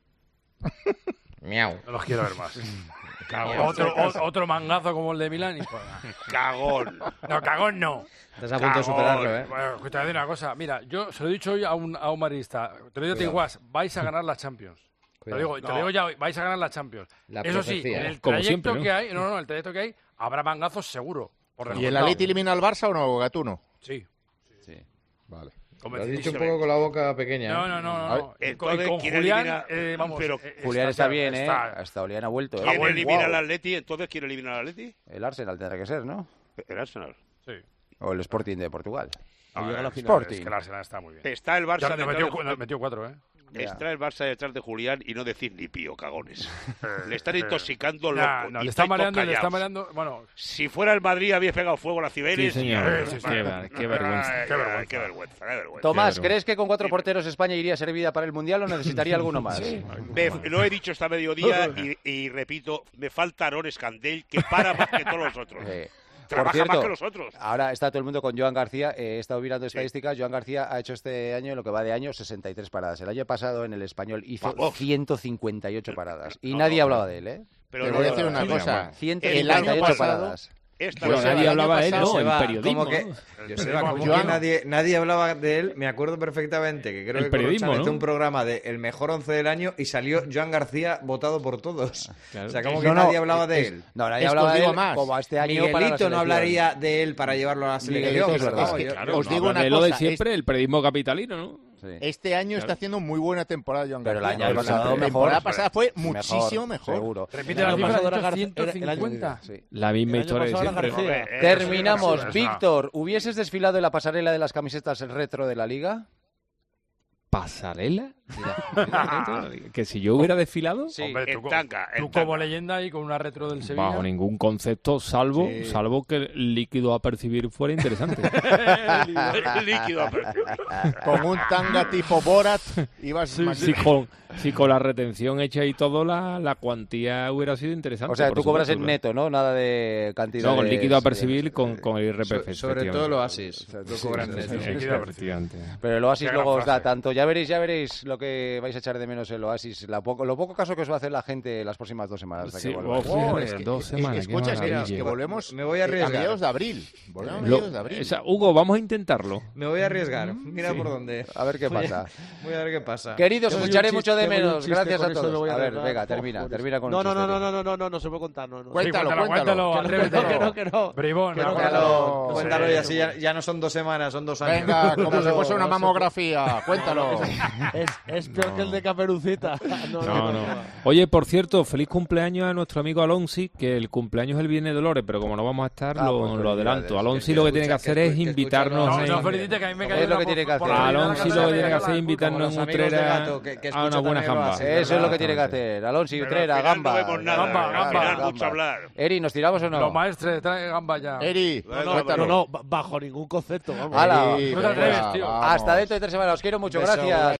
Miau. No los quiero ver más. Cagón. Otro, o- otro mangazo como el de Milán y fuera. Cagón. No, cagón no. Estás a punto de superarlo, ¿eh? Bueno, te voy a decir una cosa. Mira, yo se lo he dicho hoy a un, a un madridista. Te lo digo, te igual, vais a ganar la Champions. Te lo, digo, te lo No. digo ya hoy, vais a ganar la Champions. La Eso sí, profecía, en ¿eh? el Como trayecto siempre, ¿no? que hay, no, no, el trayecto que hay, habrá mangazos seguro. Por ¿Y el descontado. Atleti elimina al Barça o no, Gatuno? Sí. Sí. Vale. Lo has dicho un poco con la boca pequeña. ¿eh? No, no, no, no. A ver, no. entonces, Y con ¿quién Julián, elimina- eh, vamos, pero- eh, Julián está, bien, ¿eh? está- Hasta Julián ha vuelto, ¿eh? ¿Quién Wow. elimina al Atleti? Entonces, ¿quién elimina al Atleti? El Arsenal tendrá que ser, ¿no? El Arsenal. Sí. O el Sporting de Portugal. No, llega a la es- final. es que el Arsenal está muy bien. Está el Barça Ya le detrás metió, de cu- Julián. metió cuatro, ¿eh? Está el Barça detrás de Julián y no decir ni pío, cagones. le están eh. intoxicando loco. Nah, no, y le está estáis todos mareando, le está callados. mareando. Bueno, Si fuera el Madrid, había pegado fuego a la Cibeles. Sí, señor. Eh, Sí, sí, vale. qué ver- qué vergüenza. Ay, Qué vergüenza. ay, Qué vergüenza, qué vergüenza. Tomás, ¿crees que con cuatro porteros España iría servida para el Mundial o necesitaría alguno más? Me- lo he dicho esta mediodía y, y repito, me falta Aaron Escandell, que para más que todos los otros. Eh, Trabaja Por cierto, más que los otros. ahora está todo el mundo con Joan García. Eh, he estado mirando estadísticas. Joan García ha hecho este año, en lo que va de año, sesenta y tres paradas. El año pasado en el Español hizo Vamos. ciento cincuenta y ocho paradas. Y No, nadie no, hablaba no. de él, ¿eh? Pero Te no, voy a no, decir no, una no, cosa. no. ciento El cincuenta y año ocho pasado- paradas. Esta Pero vez- nadie el año hablaba de él, pasado no, se el va, periodismo. Como que, ¿no? Joseba, como Joan- que nadie, nadie hablaba de él, me acuerdo perfectamente que creo El que periodismo, Corrochán hizo ¿no? un programa de el mejor once del año y salió Joan García votado por todos. Claro. O sea, como que No, no, nadie hablaba de es- él. No, nadie Es que hablaba os de digo él más. como a este año para la Miguelito no selección. hablaría de él para llevarlo a la selección. Miguelito es pero verdad. vamos, Es que, yo- Claro, os no, digo habla una de lo de cosa, siempre, el periodismo capitalino, ¿no? Sí. Este año está Claro. haciendo muy buena temporada Joan Pero el García. año La pasado mejor. temporada pasada fue Mejor, muchísimo mejor. Seguro. repite El la año cifra, pasado era ha dicho García- era- el año- ciento cincuenta. Sí. La misma El año historia de pasado era siempre. García. Hombre, eh, Terminamos. eso es- Víctor, ¿hubieses desfilado en la pasarela de las camisetas retro de la Liga? ¿Pasarela? Que si yo hubiera desfilado, Sí. Hombre, En tú, co- tanga, en tú tanga. como leyenda y con una retro del Sevilla. bajo ningún concepto, salvo Sí. salvo que el líquido a percibir fuera interesante. El líquido a percibir. Con un tanga tipo Borat ibas Sí, más- si, con, si con la retención hecha y todo, la, la cuantía hubiera sido interesante. O sea, por tú cobras supuesto, en neto, ¿no? Nada de cantidad. No, con de- líquido a de- percibir con, con el I R P F. So- sobre todo el Oasis. Tú cobras sí, neto. sí, sí. Efectivamente. Pero el Oasis Qué luego gran os da frase. tanto. Ya veréis, ya veréis lo que vais a echar de menos el Oasis. La poco, lo poco caso que os va a hacer la gente las próximas dos semanas. hasta Sí, que volváis. oh, Oh, fíjate, es que- dos es- semanas, qué escucha, es que, maravilla. que volvemos Me voy a a arriesgar. mediados de abril. Volvemos a Lo- mediados de abril. esa- Hugo, vamos a intentarlo. Me voy a arriesgar. Mira Sí. por dónde. A ver qué Voy pasa. Voy a ver qué pasa. Queridos, os Tengo echaré un mucho de chiste, tengo un menos. chiste, Gracias con a eso todos. me voy A ver, arreglar. venga, Oh, termina. joder. Termina con No, un no, no, chiste. no, no, no, no, no, no se puede contar. No, no. Cuéntalo, cuéntalo, cuéntalo. cuéntalo, Que no, que no, atrévete. que no, que no. Bribón, Que no, ahora. cuéntalo. Cuéntalo y Sí. así ya, ya no son dos semanas, son dos años. Venga, como si Cuéntalo. fuese una mamografía. Cuéntalo. Es, es peor No. que el de Caperucita. No, No, no. Oye, por cierto, feliz cumpleaños a nuestro amigo Alonsi, que el cumpleaños el viernes de Dolores, pero como no vamos a estar, Ah, lo, pues lo felicidades. adelanto. Que- Alonsi que lo que escucha- tiene que hacer que es escucha- invitarnos No, en... no, felicite, que a mí me Es cae lo una que por- tiene que por hacer. la Alonso vida lo que de tiene que la hacer es del invitarnos Como los en amigos de Utrera Gato, que- que a una escucha buena también lo gamba. hace. Eso es lo que tiene que hacer. Alonso y Pero Utrera, al final gamba. no vemos nada. Gamba, al gamba, final gamba. mucho hablar. Eri, ¿nos tiramos o no? Los maestres, trae gamba ya. Eri, Venga, no, vámonos. no, no, ba- bajo ningún concepto. Vamos. Hala. Eri, No te atreves, tío. Hasta dentro de tres semanas. Os quiero mucho. Beso, Gracias.